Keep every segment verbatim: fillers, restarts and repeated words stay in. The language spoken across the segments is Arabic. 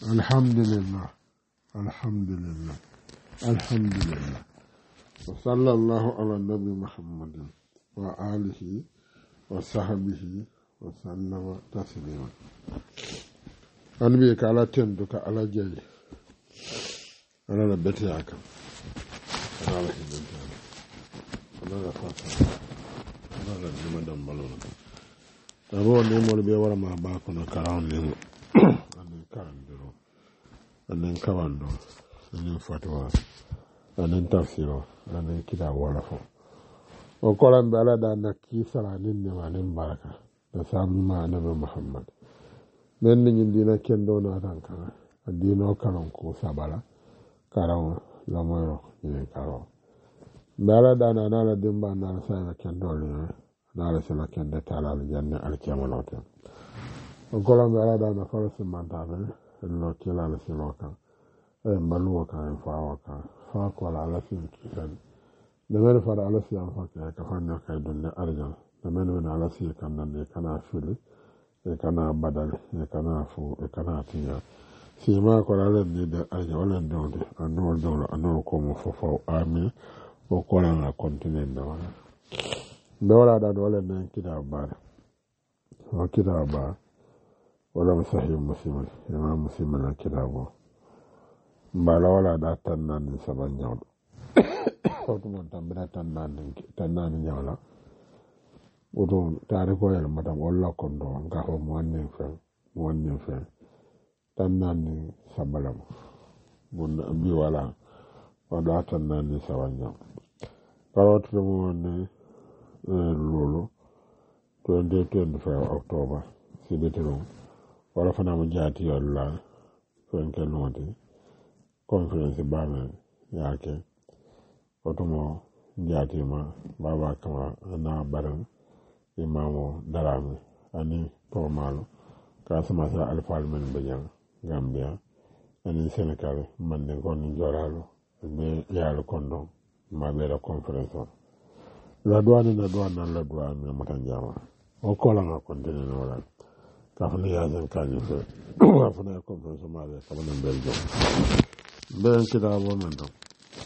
alhamdulillah alhamdulillah alhamdulillah wa sallallahu ala nabi muhammadin wa alihi wa sahbihi wa sallama taslima an bi ka ala tendu ka ala jeyi ala la beti aka ala la hidanta ala la fata ala la jima dam balona tabo ne mo be wara ma ba ko na karan ne anen karandiro anen kawando anen fatwa anen tafsiro anen kida wala fo o kolan be ala da na ki sala nin ne ma nin baraka da sabu ma annabi muhammad men ni dina kendo na tan kan adino karon ko sabala karon la moyo ni karon be ala da na na dimba na sa kendo le na la sala kendo tala al janna al kiamalote o kolan be ala da na fara simantale lo kila la siloka e maluwa ka fa waka fa ko la la sin kisan de men fa ala si am fa ka fa na kay dunne arjan de men wona ala si kan nan e kana fili e kana badal e kana fu e kana tiya si ma ko la le de arjan wala ndonde anol dolo anol ko mo fo fo ami o ko la na continue do do wala da do le nan kida ba o kida ba wala sahih muslim imam muslim na kitabu mbala wala da tannan saban nyaw oto mon tambira tannan tannan nyawla oto tare ko yel madam wala kondo nga ho mo wanne fe mo wanne fe tannan sabalam bun bi wala wala tannan saban nyaw parot mo ne lolo twenty twenty-five october sibetero wala fana mo jaati yolla fenke noti conference bana yake otomo jaati ma baba kama na baran imamo darame ani tomalo ka sama sa alfal men bejan gambia ani senegal mande gon joralo be yaalo kondo ma be la conference la douane na douane la douane mata jama o kola nga kontine no wala kafana yazan kanyi fe kafana conference mare kafana belgium ben kitabo men do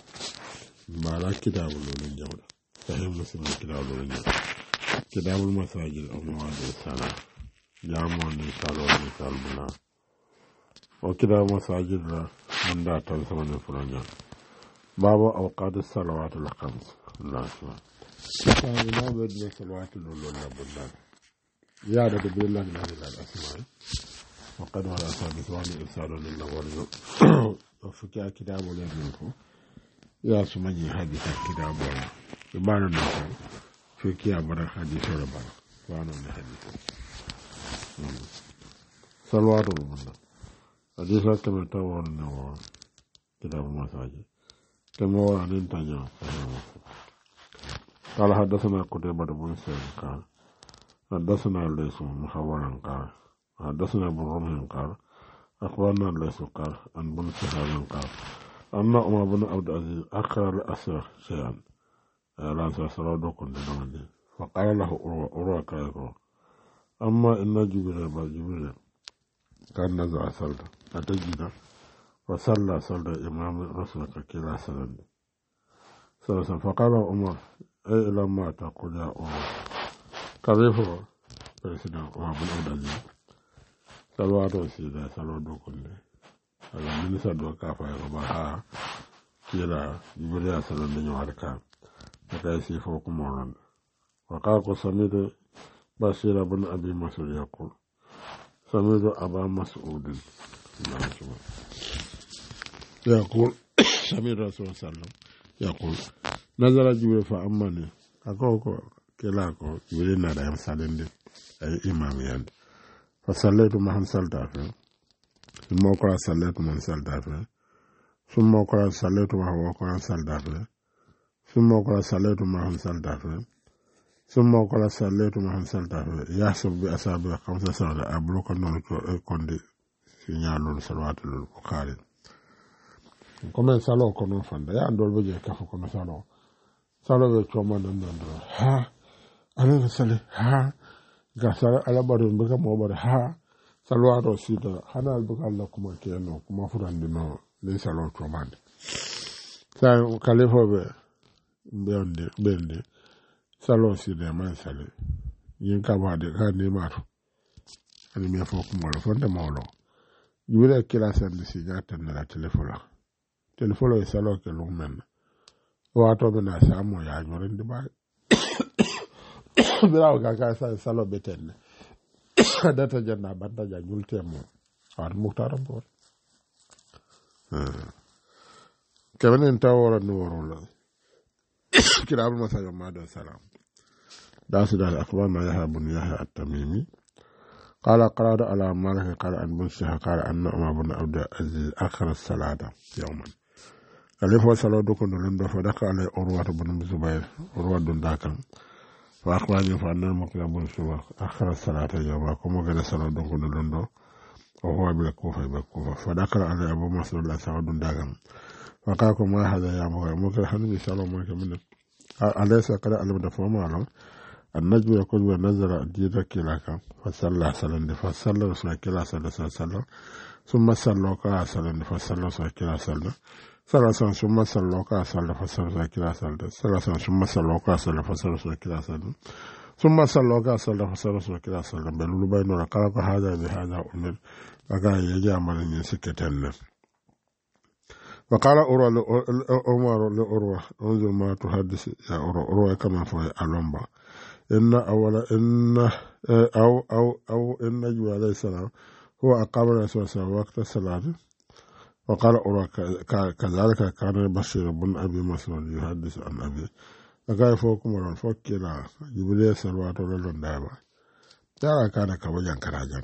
mala kitabo lo ni jawda sahih muslim kitabo lo ni kitabo masajid o mawadi sala jamo ni salo ni salbuna o kitabo masajid la manda tan sama ne furanya babo awqat as-salawat al-khams la shwa fa ina bedne salawat al-lula bundan يا رب بالله من هذه الأسماء وقد ولا صادق وأنا إرسال لله ورزق وفكا كتاب ولا منكم يا سمعني حديث الكتاب ولا يبان الناس فكا برا حديث ولا برا وأنا من حديث صلوات الله حديث كما تقول إنه كتاب المساجد كما هو أن ينتهي قال حدثنا قتيبة بن سعيد قال حدثنا ليس محاورا قال حدثنا ابن رمح قال أخبرنا ليس قال عن بن شهاب قال أن عمر بن عبد العزيز أخر الأسر شيئا لا تسرع دوكن دمني فقال له أروى أروى كايكو أما إن جبريل بل جبريل كان نزع سلطة أتجد وصلى سلطة إمام رسولك كلا سلطة سلطة فقال عمر أي إلى ما تقول يا عمر كيف president wa bin odani salwato sida salwado kulle ala minisa do ka fa ko ba ha kila jibril sallallahu alaihi wa sallam aka si fo ko moron wa ka ko samido basira bin abi mas'ud yaqul samido aba mas'ud yaqul samido rasul sallallahu yaqul nazara jibril fa amani akoko kila ko jibril na da yam salende ay imam yande fa sallatu maham salta fa mo ko sallatu man salta fa summo ko sallatu wa wa ko salta fa summo ko sallatu maham salta fa summo ko sallatu maham salta fa yasub bi asabi khamsa sala ablu ko non ko kondi signalul salwatul bukhari comme salo ko non fanda ya andol be je ka ko no salo salo be ko man non non ha ala sale ha ga sala ala barun be ka mo bar ha salwato sita hana albuka Allah kuma keno kuma furandi no le salo to mande sa kalifo be bende bende salo sita man sale yin ka ba de ka ne mato ani me fo kuma lo fonta mawlo yule kila sande si nyata na telefola telefola e salo ke lo men wato be na samo ya nyorindi ba biraw ka ka sa salo betenne data janna banda ja julte mo ar muktara bor kevenen tawora no worola kirab masajo mada salam dasu da akbar ma yahya bun yahya at-tamimi qala qarada ala malik qala an bun shah qala anna umar bun abd aziz akhara as-salata yawman kalifo salo do ko no londo fa daka ala urwa bun zubair urwa dun dakan فأخبرني فأن المقلب الشبه أخر الصلاة يوما كما قال صلاة دون لندو وهو بالكوفة بالكوفة فذكر على أبو مسعود الأسعد داغم فقال ما هذا يا مغير ممكن حنبي صلى الله عليه وسلم أليس قد ألم دفع معلم النجم يقول ونزل ديرا كلاك فصلى صلى فصلى رسول كلا صلى صلى ثم صلى كلا صلى فصلى رسول كلا صلى ثلاثا ثم صلى كلا صلى فصلى كلا صلى ثلاثا ثم صلى كلا صلى فصلى كلا صلى ثم صلى كلا صلى فصلى كلا صلى بل بين رقاب هذا بهذا أمر وقال يجي عمل من سكتين وقال أروى عمر لأروى انظر ما تحدث يا أروى أروى كما في ألومبا إن أول إن أو أو أو إن نجم عليه السلام هو أقام الرسول صلى الله عليه وسلم وقت الصلاة وقال أروى كذلك كان بشير بن أبي مسعود يحدث عن أبي وقال فوقكم ورن فوق كلا جبريل سلوات ولن دابا ترى كان كوجان كراجان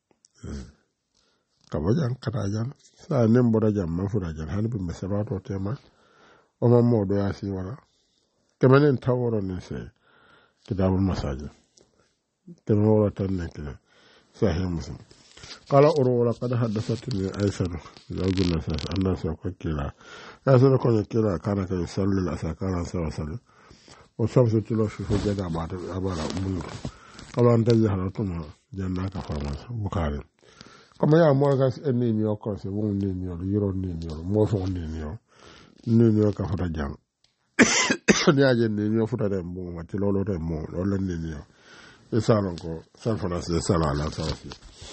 كوجان كراجان سأنم براجان ما فراجان هني بمسلوات وتيما وما مودو ياسي ولا كمان انتورا نسي كتاب المساجد كمان ولا تنك صحيح مسلم قال أروى لقد حدثتني أيسر زوج الناس أن سوى كلا أيسر كون كلا كان يصلي الأساكان سوى صلي والشمس تلو في فجد بعد أبارا منك قال أنت جهلتما جناك فرمس بخاري كما يا مورغاس إني ميو كورسي وون ني ميو يرو ني ميو موفو ني ميو ني ميو كفتا جان نياجي ني ميو فتا دم بو ما تي لولو دم مو لولو ني ميو يسالون كو سان فراس سالا على سوسي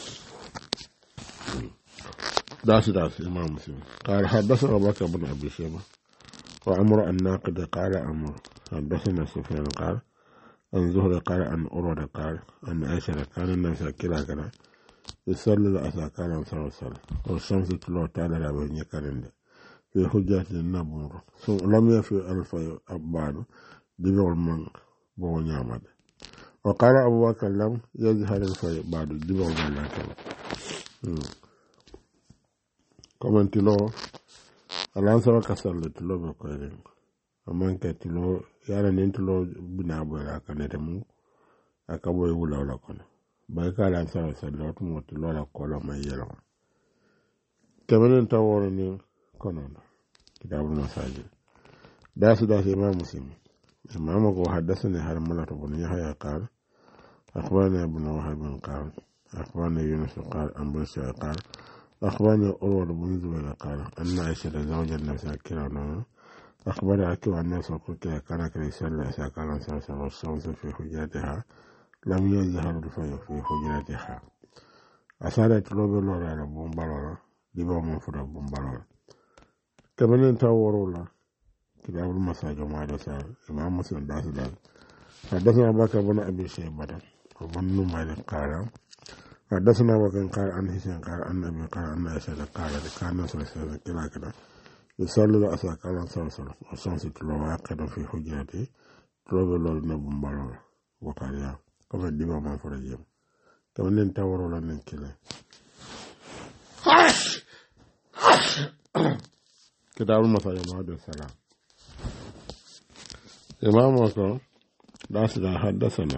داسي داسي إمام مسلم قال حدثنا أبو بكر بن أبي شيبة وعمر الناقد قال عمر حدثنا سفيان قال عن زهري قال عن أروى قال عن عائشة كان الناس كلا كلا يصلي العصر كان صلى الله والشمس تلو تعالى بين يكرند في حجة النبور لم يفي ألف أبان دبر من بو نعمد وقال أبو بكر لم يظهر الفي بعد دبر من لكن كمان تلو الأنصار كسر تلو بقولين أمان كتلو يعني نتلو بنابو لكن نتمو أكبر يقول ولا كنا بايكال أنصار سلوا تمو تلو لا كولا ما يلا كمان نتورني كنا كتاب المساجد داس داس إمام مسلم إمام أبو حدثني هرملة بن يحيى قال أخبرنا ابن وهب قال أخبرنا يونس قال أن بشر قال أخبرني أروى بن زبير قال أن عائشة زوج النبي كلا أخبر أكيد أن الناس كلا كان كيصلي سكان سوى والشمس في حجرتها لم يظهر الفي في حجرتها أسالت لو بلور على بومبالورا ديبا مفرد بومبالورا كمان انتوروا كتاب المساجد ما دسال إمام مسلم داس داس حدثنا بكر بن أبي شيبة وبن نمير قال حدثنا وكان قال عن هشام قال عن أبي قال عن عائشة قال كان الناس كلا كلا يصلي العصر كان صلى الله والشمس تلو واقعة في حجرته تلو بلور نبوم بالور وقال يا كما ديما ما فرجيم كما ننتوروا لنا كلا كتاب المساجد ما دسال إمام وكان داس دا حدثنا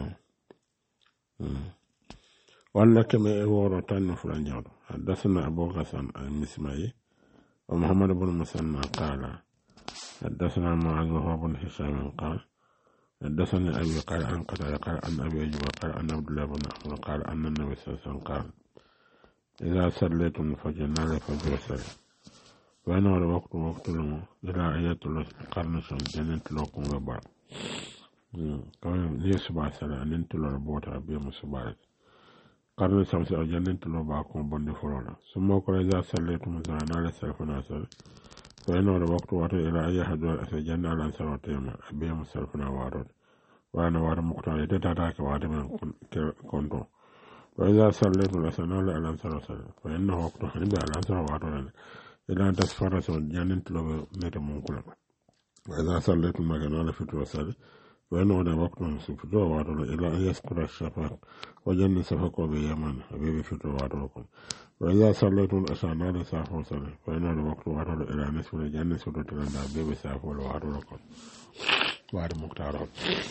ولا كما يورو تان فرنجاو حدثنا أبو غسان المسمعي ومحمد بن مسنى قال حدثنا معاذ بن هشام قال حدثني أبي قال عن قتادة قال عن أبي أيوب قال عن عبد الله بن عمرو قال أن النبي صلى الله عليه وسلم قال إذا صليتم فجرنا لفجر سلة وأنا على وقت وقت لهم إلى آيات الله قرن سن جنة لكم غبار كمان ليه سبع سنة أن أنتوا لربوتا بيوم سبعة قرن سمس أو جنة لو باكم بند فرولا ثم قال إذا صليتم زانا لسلفنا سلة وأنا على وقت وقت إلى أي حدوى أسجن على سلوتيما بيوم سلفنا وارد وأنا وارد مقتال يتتاك وارد من كنتو وإذا صليتم لسنا لألان سلسل فإنه وقت حنبي ألان سلواتنا إلى أن تسفر سوى جنة لو نتمون وإذا صليتم مكانا لفتوى سلة وإنه هذا وقت فتوى وارد إلى أن يسقط الشفاق وجنة سفق بيمن أبي فتوى وارد وإذا صليتم أسانا لسافر سلة فإنه هذا وقت وارد إلى نصف الجنة سوى تلند أبي سافر وارد وارد مختارون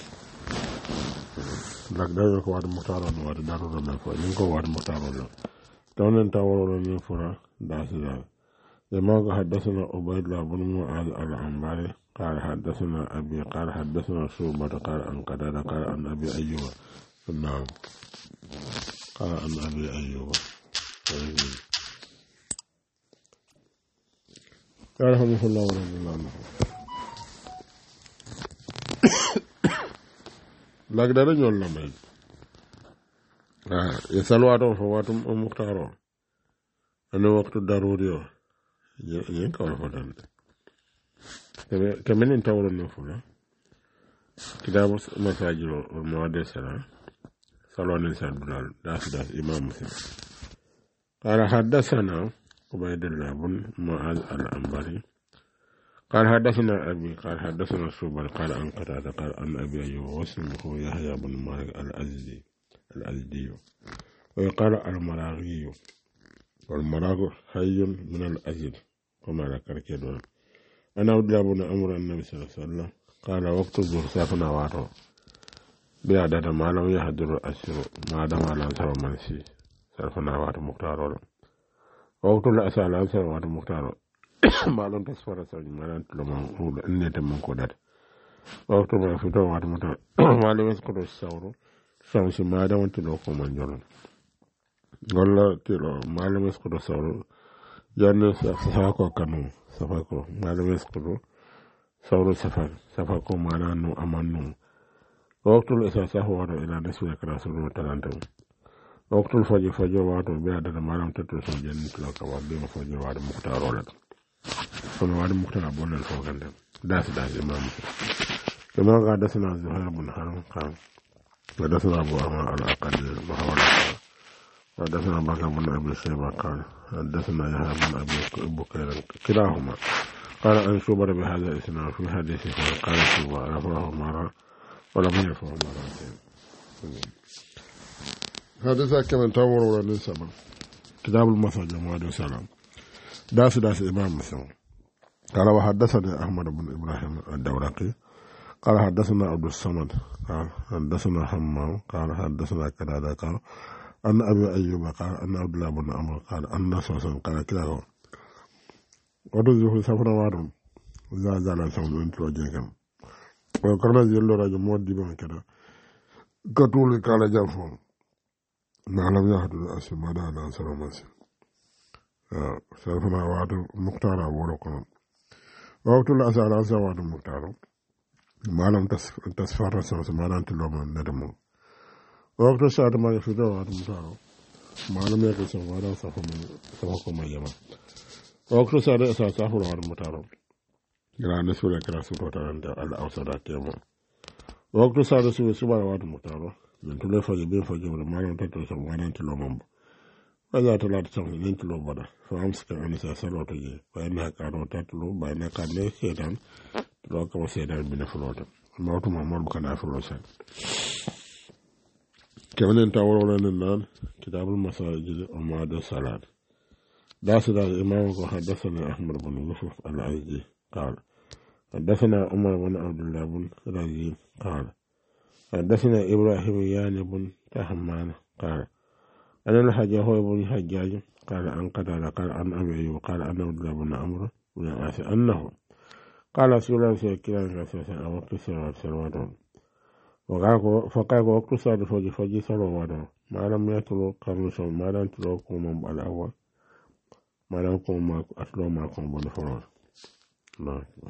lak dañu ko wadi muxtaro no wadi daru do men fo ñu ko wadi muxtaro lo tawnen taworo ni fura dasila e ma ko hadathana ubaydullah ibn mu'adh al-anbari qala hadathana abi qala hadathana shu'bah qala an qadada qala an abi ayyub na'am qala an abi ayyub قال رحمه الله ورضي الله عنه lak dara ñol la may ah ya salwato fo watum o muktaro ana waqtu daruri yo yen ka wala fotan kebe kemen tawro no fula kitabu masajiro o mawade sala salwan sadulal das das imam muslim qala hadathana ubaydullah ibn mu'adh al-anbari قال حدثنا أبي قال حدثنا شعبة قال عن قتادة قال عن أبي أيوب واسمه يحيى بن مالك الأزدي الأزدي ويقال المراغي والمراغ حي من الأزد كما ذكر كده أنا عبد الله بن عمرو النبي صلى الله عليه وسلم قال وقت الظهر سافنا واتو بعدد ما لم يحضر الأسر ما دام على أنصار منسي سافنا واتو مختار وقت الأسر على أنصار واتو مختار malon tasfara sawni malan tulama huɗo annete mon ko data waktu ma fito wata mata malo wes ko do sawro sawsi ma da wonti do ko man jolon walla tilo malo wes ko do sawro janne sa ko kanu safa ko malo wes ko do sawro safa safa ko mana no amanno waktu le sa sa wado ila nasu ya kara sulu talanta waktu faji faji wado be ada malam teto so janne tilo ka wa be mo faji wado muktaro la kono wadi muktara bonal fo gande das das imam kama ga dasna zuhair bin harun kan ga dasna abu ama al aqad mahawala ga dasna baka bin abi shayba kan dasna yahya bin abi bukayr kilahuma قال أن شبر بهذا الإسناد في حديثه قال شبر رفعه مرة ولم يرفعه مرتين هذا كمان تور ولا نسبة كتاب المسجد مواد السلام داس داس إمام مسلم قال وحدثني أحمد بن إبراهيم الدورقي قال حدثنا عبد الصمد قال حدثنا حمام قال حدثنا كذا قال أن أبي أيوب قال أن عبد الله بن عمرو قال أن صوصا قال كذا ودوزه سفر وارم زال زال سون انتو جيكم وكرنا جلو راجو مودي بان كذا كتول قال جافون ما لم يحدث أسمى دانا سرمس سفر وارم مختار ورقم وقت الأسعار أسعار مختار ما لم تسفر سوس ما لم تلوم ندمو وقت الساعة ما يفيدو وارم مختار ما لم يكن سفر سفر سفر يما وقت الساعة أسعار سفر وارم مختار لا نسول كلا سفر ترند الأوسط كيما وقت الساعة سوى سبعة وارم مختار من تلو فجي بين فجي ما لم تتلو سفر ما لم تلوم وإذا تلات سفر لن تلو بدا فأمسك أن سأسألوا تجي فإنها كانوا تتلو بأن كان لي سيدان تلو كما سيدان بنا فلوتا الموت محمد بكنا فلوسا كمان انتظروا لنا النان كتاب المساجد ومعاد الصلاة داس داس إمام حدثنا أحمد بن يوسف العزي قال حدثنا عمر بن عبد الله بن رزين قال حدثنا إبراهيم يعني بن تهمان قال أنا الحجاج هو بن حجاج قال عن قتادة قال عن أبي أيوب قال أن عبد الله بن عمرو بن عاص أنه قال رسول الله صلى الله عليه وسلم وقت الصلاة صلوات وقال فقال وقت الصلاة فجي فجي صلوات ما لم يتلو قرن سو ما لم تلو كوم الأول ما لم كوم ما أتلو ما كوم بنفرون الله أكبر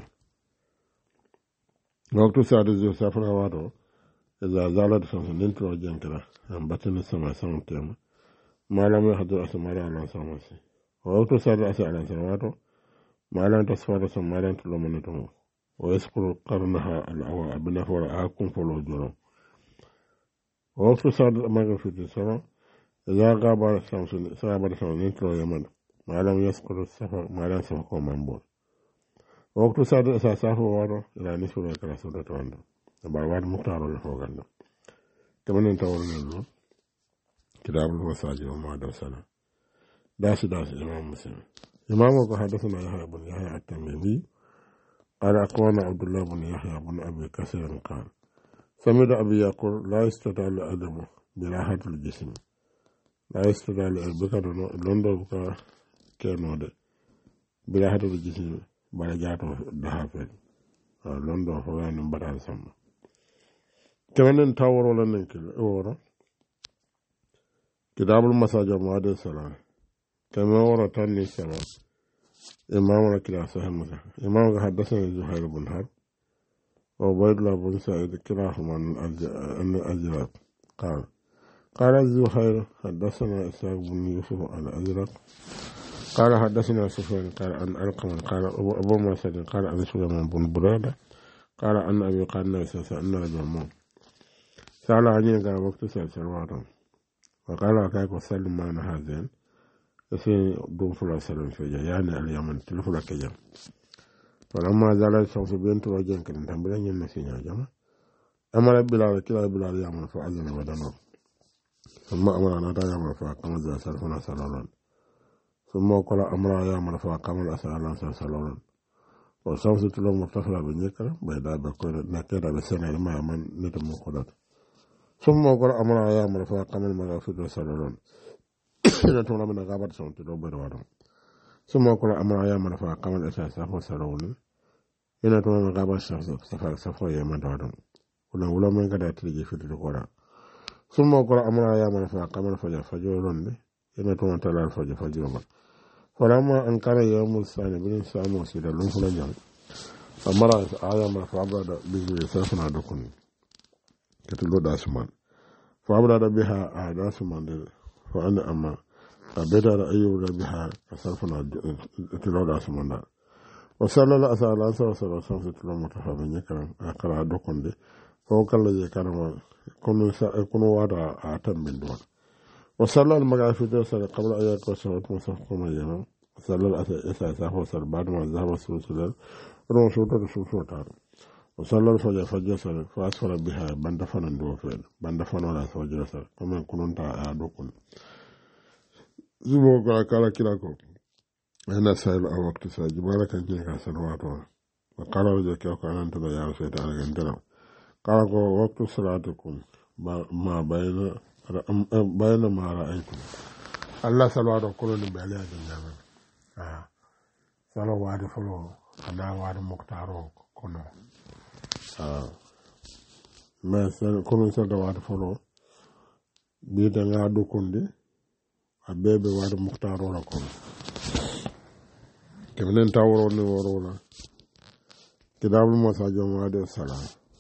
وقت سعد الزو سافر واتو إذا زالت شمس ننتلو جنكرا أم بطن السماء سمم تيما ما لم يحضر أسماء على سماسي وقت سعد أسي على سماتو ما لم تصفر سم ما لم تلو منتمو ويسقر قرنها الأول بنفر آكم فلو جرم وقت سعد ما في السماء إذا غاب الشمس سابر الشمس ننتلو يمن ما لم يسقر السفر ما لم سفقه منبول وقت سعد أساسه وارو إلى نسو لك رسولة واندو برواد مختار الفوغان كما ننتظر منه كتاب المساجد وما درسنا داس داس إمام مسلم إمامه حدثنا يحيى بن يحيى التميمي قال أخبرنا عبد الله بن يحيى بن أبي كثير قال سمعت أبي يقول لا يستطيع الأدب براحة الجسم لا يستطيع البكر لندو بكا كينود براحة الجسم برجاته دهافل لندو فوان بدل سما كمان تاور ولا نكيل أورا كتاب المساجد وما السلام كما ورا تاني سلام إمام كلا صحيح مسلم إمام حدثنا زهير بن حرب وعبيد الله بن سعيد كلاهما عن الأزرق قال قال زهير حدثنا إسحاق بن يوسف عن الأزرق قال حدثنا سفيان قال عن ألقمة قال أبو مسعود قال عن سليمان بن برادة قال عن أبي قال نفسه أن رجل موت سأل عني قال وقت سأل سلواته وقال أكاك وسلم معنا هذين يسين دون فلا سلم فيجا يعني اليمن تلفلا كجا فلما زال الشمس بنت وجين كن تنبلين ينسينا جمع أمر بلال كلا بلال يعمل فأذن ودنه ثم أمر أن أتا يعمل فأقام ذا سلفنا سلولا ثم قال أمر يعمل فأقام الأسأل سلولا والشمس تلو مفتفرة بنيكرا بيدا بكل نكرا بسنة لما من نتم قدرت ثم قال أمر يعمل فأقام المغافر سلولا نتونا من غابر سنت لو بدوارم ثم قال أمر يعمل فأقام الأسأل سفو سلولا نتونا من غابر سفر سفو يمن دوارم ولا ولا من قد أتريجي في القرى ثم قال أمر يعمل فأقام الفجر فجر لندي نتونا تلا الفجر فجر فلما أن كان يوم الثاني بن سام وسيد لهم فلان أمر آيام فأبرد به سافنا دكون كتلو داسمان فأبرد بها داسمان فأنا أما بدر أيوب بها سافنا كتلو داسمان وصلى الله عليه وسلم صلى الله عليه وسلم متفاهم يكرم أقرأ دكون دي فوق الذي كان كن كن وارا أتم من دون وصلى المغافر صلى قبل أن يكون سوت مصحكم أيام صلى الأساس وصل بعد ما ذهب السلسلة رسول رسول تعالى وصلى الفجر فجر صلى فأسفل بها بندفن دوفين بندفن ولا فجر صلى كما كنون تعادكم زبوك على كلاكم أنا سائل أو وقت سائل جبالك أنك سنواتوا وقال رجل كيوك أنا أنت يا رسول تعالى عندنا قال وقت صلاتكم ما بين بين ما رأيتم الله سلوات كل بيالي جنجانا آه سلو واد فلو أنا واد مختارو كنو آه ما سل كنو سلو واد فلو بيتا غادو كندي أبيبي واد مختارو لكنو كمنين تاورو نورو لا كتاب المساجد واد السلام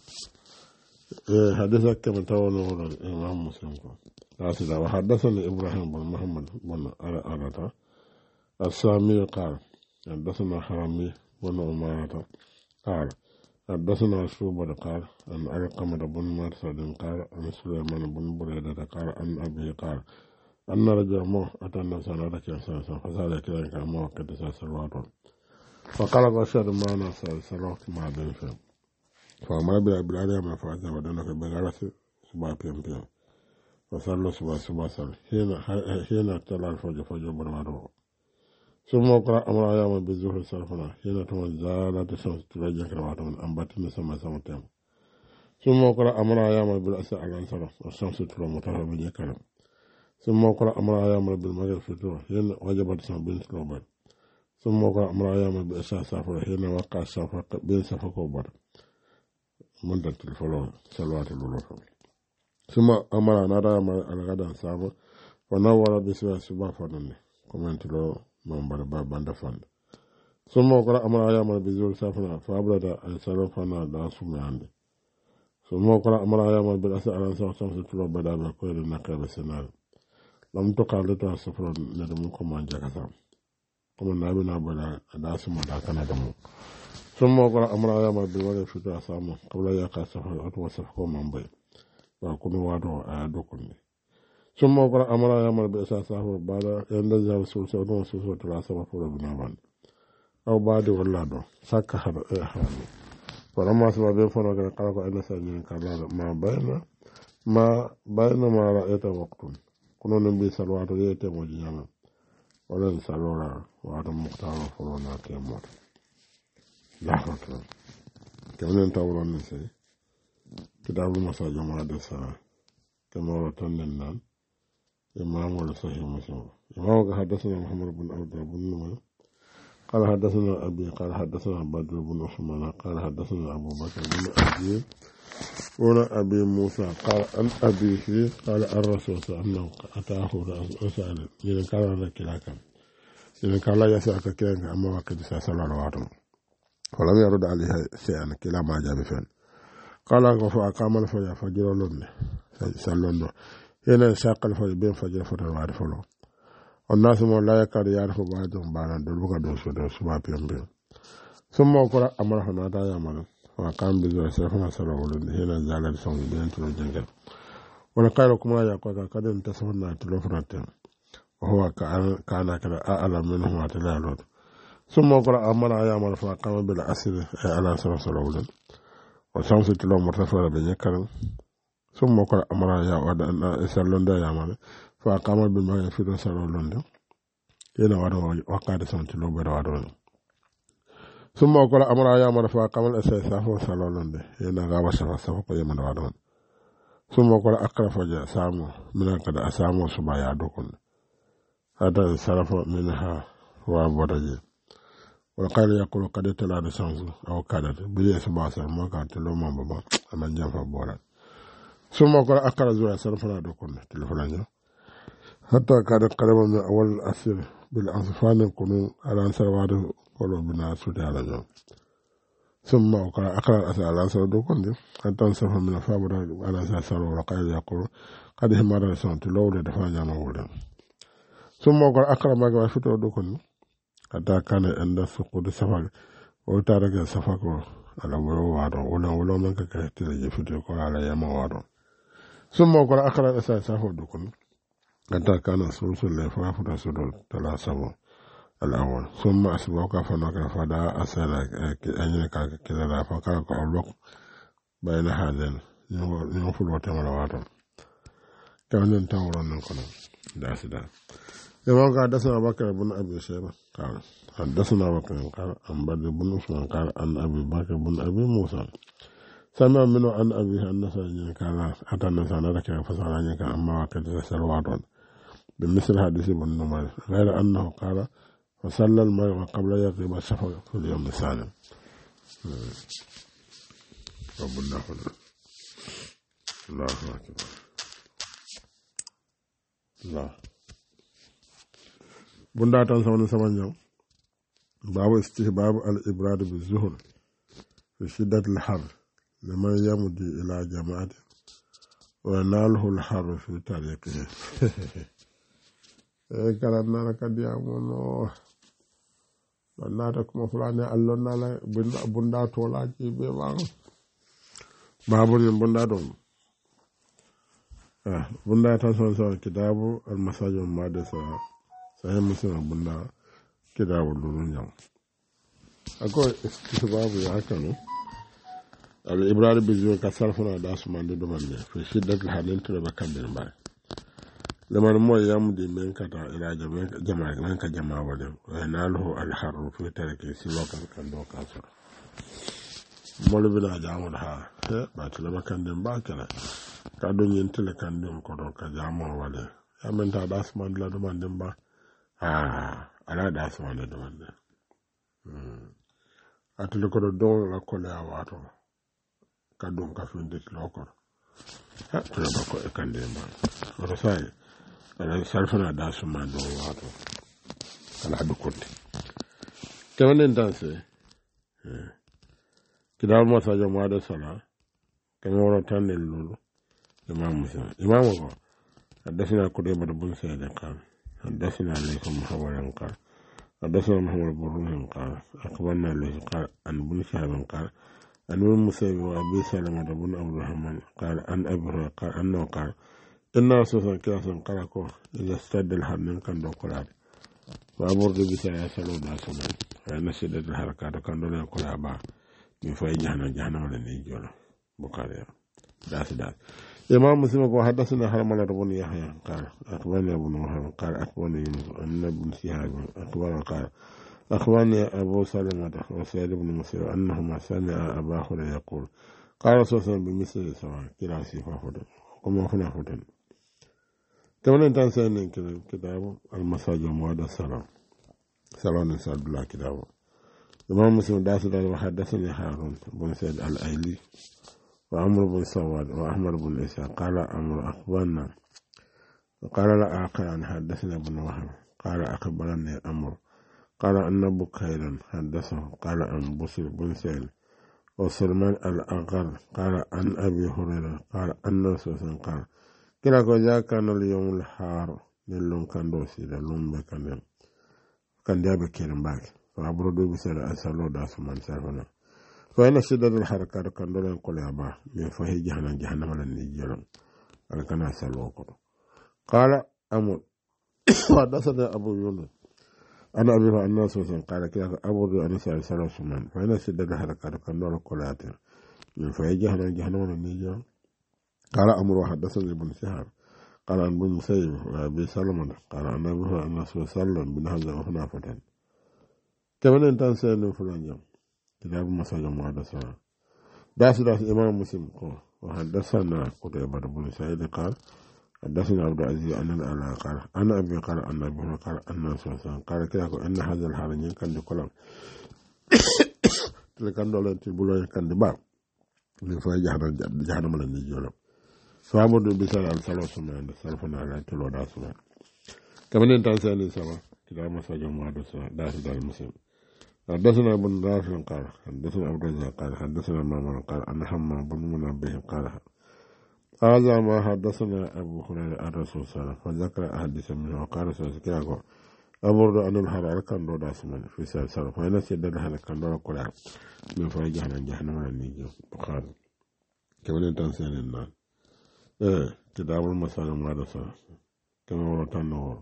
حدثك كما تاورو الإمام مسلم راسدا وحدثني إبراهيم بن محمد بن أرطة السامي قال حدثنا حرمي بن عمارة قال حدثنا شعبة قال عن علقمة بن مرثد قال عن سليمان بن بريدة قال عن أبيه قال أن رجل مو أتى النبي صلى الله عليه وسلم فسأل كذلك عن موقد سلواته فقال أشهد معنا سلوات مع بن فهم فما بلا بلا ما فعلنا ودنك بغرس سبع بيم بيم وصلوا سبع سبع صل هنا هنا طلع الفجر فجر برمارو ثم قرأ أمر أيام بالظهر صرفنا هنا تمن زالت الشمس ترجع كروات من أنبتنا سما سما تام ثم قرأ أمر أيام بالأسى على الصرف والشمس تلو مطهر باليكرم ثم قرأ أمر أيام بالمغرب فتوى هنا وجبت الشمس بين سلوبات ثم قرأ أمر أيام بالأسى سافر هنا وقع السافر بين سفك وبر منتج الفلو سلوات الولوف suma amara nada ma algadan sabo wana wara biswa suba fanone comment lo mambara ba banda fan suma ko amara ya ma bizul safana fa abrada al salo fana da sumande suma ko amara ya ma bil asa alan sa sa tulo bada ba ko na ka be senal lam to ka le to safro ne dum ko manja ka sam kuma na bi na bada da suma da kana da mu suma ko amara ya ma bil wala fitu asama qabla ya ka safar atwa safko mambe ba kuma wato a dokun ne sun mawakar amara ya marbe sa safar ba da yadda za su sau don su sau tura sama fura bina ban au ba da walla don saka har a hannu kwanan masu ba bai fana ga karfa ina sanyin kala da ma bayana ma bayana ma ra'ayata waktun kuna nan bai salwa ta zai ta wajen yana wadda salora wadda muktara furo na ke mota ya fata kyaunin ta wurin sai كتاب المساجد محدثة كما ورتنا النان إمام ولا صحيح مسلم إمام حدثنا محمد بن عبد بن نمير قال حدثنا أبي قال حدثنا بدر بن عثمان قال حدثنا أبو بكر بن أبي بن أبي موسى قال عن أبيه قال الرسول صلى الله عليه وسلم أتاه رسول إذا كان لك كلاك إذا كان لا يسألك كلاك أما وقد سأسأل على ولم يرد عليها شيئا كلا ما جاء بفعل قال غفا قام الفجر فجر لون سالون هنا ساق الفجر بين فجر فتر وعد فلو الناس ما لا يكاد يعرف بعضهم بعضا دول بقى دوس دوس ما بيم بيم ثم قرأ أمره نادا يعمل وقام بذل سيفنا سلو لون هنا زال سون بين تلو جنجل ونقال لكم لا يقول قد انتصفنا تلو فرتين وهو كان كان كذا أعلم منه ما تلالون ثم قرأ أمره يعمل فقام بالعسر على سلو سلو لون وشمس تلو مرتفع بنيكرن ثم قال أمر يا ود أن سلون دا يعمل فقام بما يفيد سلون دا ينا ود وقاد سون تلو بر ود ثم قال أمر يا أمر فقام الأساس هو سلون دا ينا غاب شفا سفا يمن ود ثم قال أقرا فجاء سامو من قد أسامو سبا يدكن هذا صرف منها وبرجي وقال يقول قد تلا الشمس أو كادت بلي سباسر ما كانت لو ما بابا أما جنفا بولا ثم قال أقرأ زوجة سرفنا دكون تلفنا حتى كانت قريبا من أول الأسير بالأنصفان يكونوا على أنصر وعده قولوا بنا سودي على جو ثم قال أقرأ الأسير على أنصر دكون حتى أنصف من الفابر على أساس وقال يقول قد همار الشمس لو لدفع جانا ولا ثم قال أقرأ ما قال فتو دكون حتى كان عند سقوط السفر وتارك السفر على ولو وارو ولا ولو من كتير يفتي كل على يوم وارو ثم قال أقرأ الأساس هو دكون حتى كان سلوس الليل فافر سدول ثلاثة الأول ثم أسبوك فنك فدا أسأل أن كذا فكان كأولوك بين هذين ينفل وتمر وارو كان ينتظر نكون داس داس يوم حدثنا بكر بن أبي شيبة قال حدثنا بكر قال عن بدر بن عثمان قال عن أبي بكر بن أبي موسى سمع منه عن أبيه أن سيدنا قال أتى النساء نذكر فسألني كان أما وقد سلوات بمثل حديث بن نمير غير أنه قال فصلى المغرب قبل يغيب الشفق في اليوم الثاني. ربنا الله أكبر الله bunda tan sawni samanjam babu istihbab al-ibrad bi-zuhr fi shiddat al-har liman yamdi ila jama'ati wa naluhu al-har fi tariqihi e karanna kadiyamono nata kuma fulani allonna la bunda tola ki be ba babu ni bunda don ah bunda tan sawni kitabu al-masajid al-madasa sai musulman bunda kida wulurun yau akwai babu ya haka ne al-ibrahim bizu ka sarfuna da su mande do mande fi shiddat halin tura bakan bin ba lamar mo yam di men ka ta ila jama'a jama'a men ka jama'a wala wa nalahu al-harru fi tarki silokan kan do ka so molo bina jamu da ha ba tula bakan din ba kana ka don yin tula kan din ko do ka jama'a wala ya men ta da su mande la do mande ba ah ala da su mande do mande hmm atulu ko do la ko la wato ka dum ka fi ndit lokor ha tula ba ko e kande ma o sai ala salfana da su ma do wato ala du kotti kemanen danse eh kidal ma sa jo ma da sala kemoro tan el lulu imam musa imam ko حدثنا قتيبة بن سعيد قال حدثنا عليكم محمد قال حدثنا محمد بن رمح قال أخبرنا عليه قال عن بن شهاب قال عن ابن مسيب وأبي سلمة بن عبد الرحمن قال عن أبي هريرة قال أنه قال إن رسول الله صلى الله عليه وسلم إذا استد الحر من كان دوكولاد وأبرد بسعي سلو داسمان وإن شدة الحركات كان دون يقول أبا من فاي جهنم جهنم لنيجول بخاري داس داس إمام مسلم حدثنا حرملة بن يحيى قال أخبرني أبو محمد قال أخبرني يونس أن ابن شهاب أخبرنا قال أخبرني أبو سلمة وسعيد بن مسيب أنهما سمع أبا هريرة يقول قال رسول الله بمثل سواء كلا صفة فدن كما هنا فدن كما ننتهي من كتاب المساجد مواد السلام سلام نسال الله كتابه إمام مسلم داس داس وحدثني هارون بن سعيد الأيلي وعمر بن سواد وأحمد بن إسحاق قال عمرو أخبرنا قال لا آخر عن حدثنا بن وهب قال أخبرني عمرو قال أن بكيرا حدثه قال عن بصير بن سعيد وسلمان الأغر قال عن أبي هريرة قال أن رسول قال كلا كجا كان اليوم الحار نلون كان دوسي لون بكان كان جاب كيرن باك فأبردو بسر أسألو داس من سافنا فإن شدة الحركات كان دولين قول أبا من فهي جهنم جهنم لنجيرم أنا كان أسألوكم قال أمر حدثنا أبو يونس أنا أبي الناس وسن قال كذا أبو أن يسأل سلام سمان فإن شدة الحركات كان دولين قول أتر من فهي جهنم جهنم لنجيرم قال أمر حدثني ابن شهاب قال عن ابن مسيب وأبي سلمة قال عن أبي الناس وسلم بن هذا وهنا فتن كمان أنت سألنا فلان يوم كتاب مساجد المحدثة داس داس إمام مسلم وحدثنا قتيبة بن سعيد قال حدثنا عبد العزيز أن الأعلى قال أنا أبي قال أن أبي قال أن رسول الله قال كذا أن هذا الحال كان لكلام تلكان دولة تبلون كان دباب لفاي جهنم جهنم لنجيولم فأمر بسال الثلاث من السلفنا على تلو داسنا كمان أنت سألني سوا كتاب مساجد المحدثة داس داس مسلم حدثنا ابن راشد قال حدثنا ابو الرزاق قال حدثنا مامون قال ان حمام بن منبه قال هذا ما حدثنا ابو هريره عن الرسول صلى الله عليه وسلم فذكر احاديث منه وقال سيكون ابو ان الحر كان دو داسمن في سلسله فانا سيد الحر كان دو قرا من فجهنا جهنم النيجو بخاري كمان تنسين النار ايه كتاب المسائل المحدثه كما ورتنا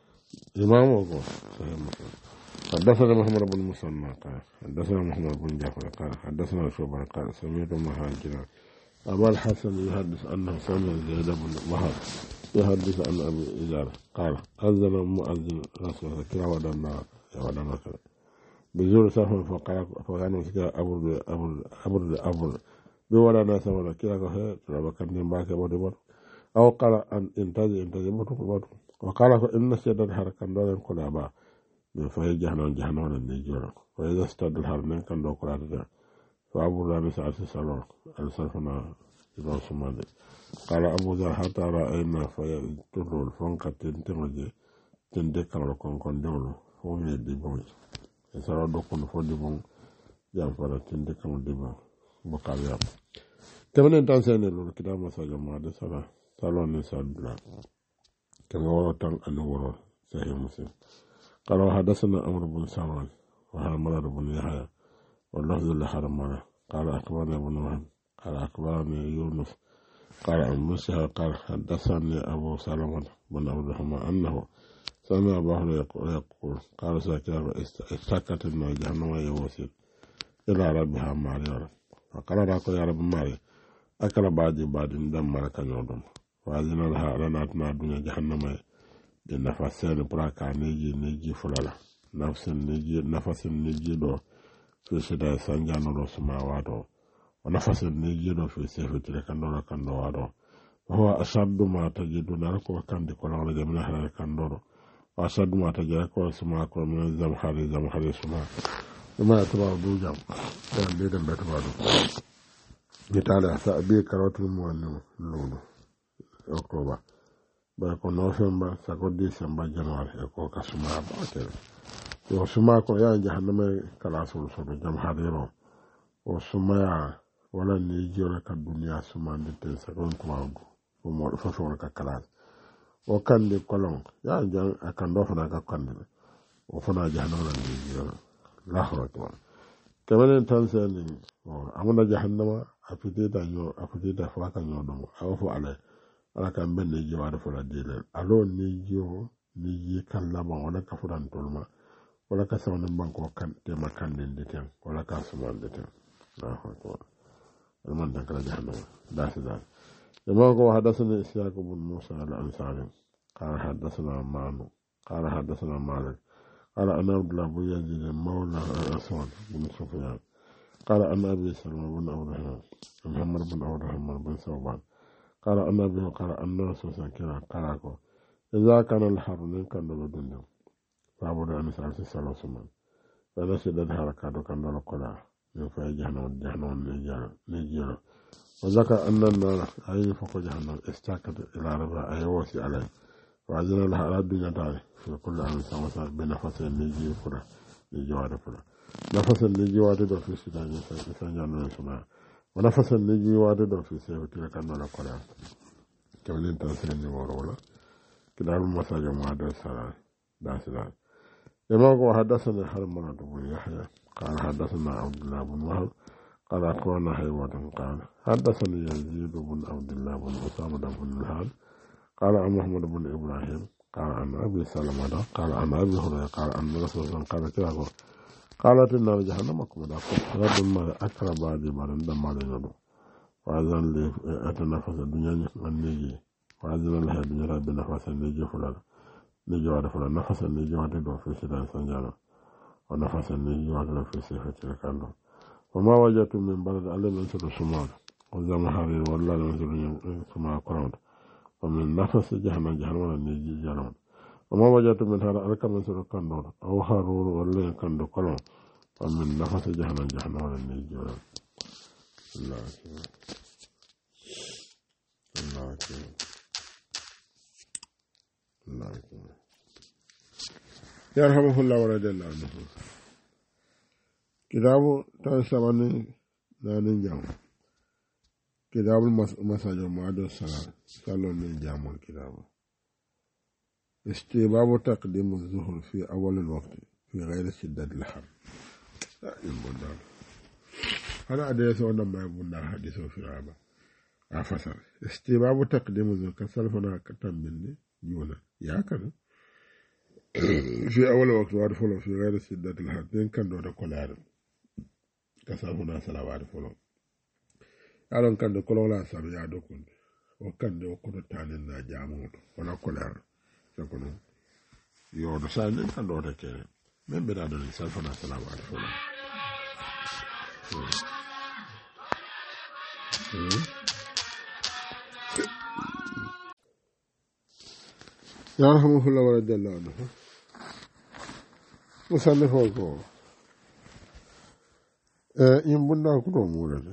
امامه صحيح مسلم حدثنا محمد بن مسنى قال حدثنا محمد بن جعفر قال حدثنا شعبة قال سمعت مهاجرا أبا الحسن يحدث أنه سمع زيد بن وهب يحدث عن أبي إزار قال أذن مؤذن رسول الله كلا ودنا ودنا كلا بزور سفر فقال فكانوا كلا أبر أبر أبر أبر بولا سفر كلا كه ترى كان باك بدو أو قال أن إنتاج إنتاج بدو وقال إن سيد الحركة دون كل أبا من فهي جهنم جهنم للنجورة وإذا استد الحرمين كان دو قرار فأبو ذر سعد سلام السلفنا إذا سمعني قال أبو ذر حتى رأينا فيتر الفنقة تنتمجي تندك لكم كن دولو فهم يدبون يسرى دوكم فدبون جانفر تندك مدبون بقاليام كمان انتان سيني لون كتاب مساجد مادة سلا سالون نسال بلا كما ورطان أنورو صحيح مسلم قال حدثنا عمرو بن سلمان وحرملة بن يحيى واللفظ لحرملة قال أخبرني ابن وهب قال أخبرني يونس قال عن موسى قال حدثني أبو سلمة بن عبد الرحمن أنه سمع أبا هريرة يقول قال ساكن استكت النار جهنم يوسف إلى ربها ماريا فقال راكو يا رب ماري أكل بعدي بعد دم ملك يودم وأذن لها لنا أتنا دنيا جهنم de nafasere braka neji neji fulala nafsin neji nafasin neji do fi sida sanjano do suma wado wa nafasin neji do fi sefi tire kando kando wado huwa ashaddu ma tajiduna ko kandi ko la jamna halal kando wa ashaddu ma tajiduna ko suma ko min zamhari zamhari suma ma tuba du jam dan de dem betu wado mitale asa be karotul muwanno lulu october ba ko november sako december january e ko kasuma ba tel yo suma ko ya jahannama kala sul so jam hadiro o suma ya wala ni jora ka duniya suma ndete sako ko mawdu o mo fo fo ka kala o kande kolon ya jan akando fana ka kande o fana jahannama ni jora lahoro to kemenen tan sen o amuna jahannama afidita nyo afidita faka nyo dum awfo ale ala kan ben ne jiwa da fula dile alo ni jiwo ni yi kan lama wala ka furan tolma wala ka sawne banko kan te makan den deten wala ka suman deten la ko man da kala jahannama da su da yamma ko hadathana isyaq ibn musa al-ansari qala hadathana manu qala hadathana malik qala ana abdullah bin yazid mawla al-aswad bin sufyan قال أن أبي سلمة بن عبد الرحمن محمد بن عبد الرحمن بن ثوبان قال أن أبي قال أن رسول الله قال إذا كان الحر كان بدون فأبود أن سألت سلام سمان فأنا شدد حركات كان لقلا من في جهنم جهنم نجار نجار وذكر أن النار أي فوق جهنم استاكت إلى ربع أي وسي عليه وأذن لها على الدنيا تعالى في كل عام سمسا بنفس نجي فرا نجوار فرا نفس النجي وادد في سودان سنجان نسمع ونفس النجي وادد في سيف كلا كان ولا قرآن كمان انت سنجي ورولا كده المساجة معادل سلام داسلام لما هو حدثنا حرمنا بن يحيى قال حدثنا عبد الله بن وهب قال أخوانا حيوة قال حدثني يزيد بن عبد الله بن أسامة بن الهاد قال عن محمد بن إبراهيم قال عن أبي سلمة قال عن أبي هريرة قال عن رسول الله قال كذا قالت النار جهنم كبدا رب ما أكرم بعد ما ندم على يده وأذن لي أتنفس الدنيا النجي وأذن لها الدنيا بنفس النجي فلان نجي وعد فلان نفس النجي وعد في سيدان سنجانا ونفس النجي وعد في سيفة تلكانه وما وجدت من بلد ألا من سر السمار وزام حرير والله من سر السمار قرآن ومن نفس جهنم جهنم النجي جهنم وما وجدت من هذا أركب من سر الكندور أو هارور ولا كندو قلون ومن نفس جهنم جهنم النجي الله أكبر الله أكبر الله أكبر يرحمه الله ورضي الله عنه كتاب تنسبني نانين جام كتاب المساجد معاد الصلاة صلوا من جام الكتاب استباب تقديم الظهر في أول الوقت في غير شدة الحر هذا أدرس وانا ما يبنى حديثه في رابع أفسر استباب تقديم الظهر كسلفنا كتن مني يونا يا كان في أول وقت وارفلو في غير شدة الحر دين كان دون كولار كسلفنا سلوات فلو ألون كان دون كولار سابي يادوكون وكان دون كولار تانينا جامون ولا كولار kono yo do sa nen kan do ke men be da do sal fana salamu alaykum ya rahmuhullah wa radiyallahu anhu musannifo ko eh imbunda ko do murade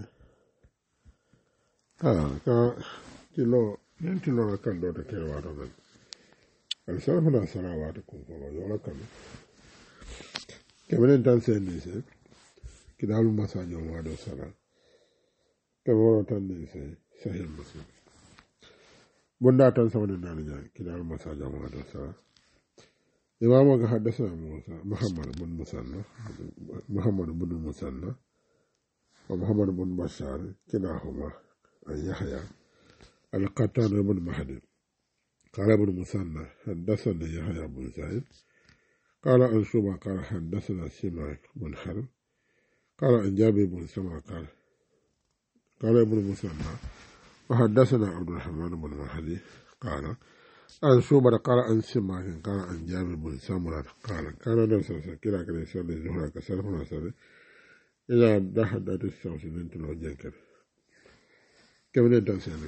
ah ka kilo nen kilo kan do ke wa do السلام السلام عليكم ورحمة الله كمان انت سنيسه كده على المساجد وما ده سلام كمان انت سنيسه صحيح مسلم بندا تنسون النانيا كده على المساجد وما ده سلام إمام حدثنا موسى محمد بن مسنى محمد بن مسنى ومحمد بن بشار كلاهما عن يحيى القطان بن مهدي قال ابن مثنى حدثنا يحيى بن سعيد قال عن شوبة قال حدثنا سماك بن حرب قال عن جابر بن سمع قال قال ابن مثنى وحدثنا عبد الرحمن بن مهدي قال عن شوبة قال عن سماك قال عن جابر بن سمرة قال كان نفسه كلا كان يصلي الظهر كسلفنا صلي إذا دحدت الشمس بنت الوجنكر كم ندرس يعني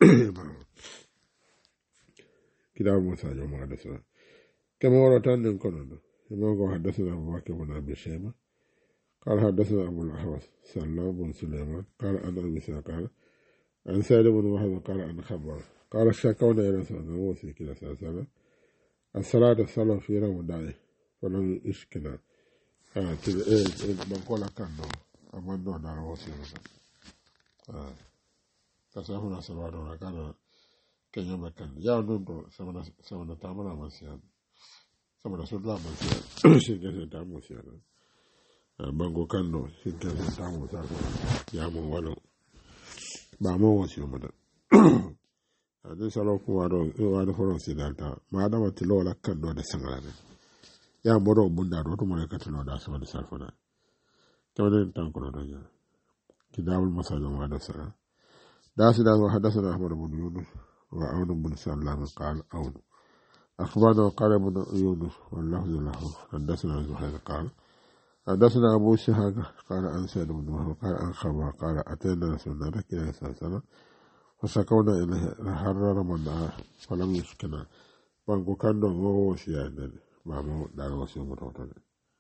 كتاب موسى جمع حدثنا كما ورتان لنكونا إمام حدثنا أبو بكر بن أبي شيبة قال حدثنا أبو الأحوص سلام بن سليمان قال أنا أبي قال عن سعيد بن وهب قال أن خبر قال شكونا إلى سنة وسي كلا سنة الصلاة الصلاة في رمضان فلم يشكنا آه تل إيه بنقول كان دو أمان دو دار وسي آه تسافر صلوات ولا كان كن يوم كان يا نوندو سمنا سمنا تامنا مسيان سمنا سودلا مسيان شيء تامو مسيان bango kando sinke tamu sa ya mo walo ba mo wasi mo da ade salo ko wado wado foron sidalta ma da wati lola kando da sangala ne ya mo do bunda do to mo ka to da so da salfona to den tan ko do ya kitabul masajid wa da sala da sida wa hadathana ahmad ibn yunus wa aun ibn sallam qala aun akhbarana qala ibn yunus wallahu lahu hadathana zuhair qala حدثنا أبو شهاب قال عن سعد بن وهب قال عن خبر قال أتينا رسول الله صلى الله عليه وسلم فشكونا إليه حرر من دعاه فلم يسكنا بانكو كان دون هو وسيا ما مو دار وسيا متوتر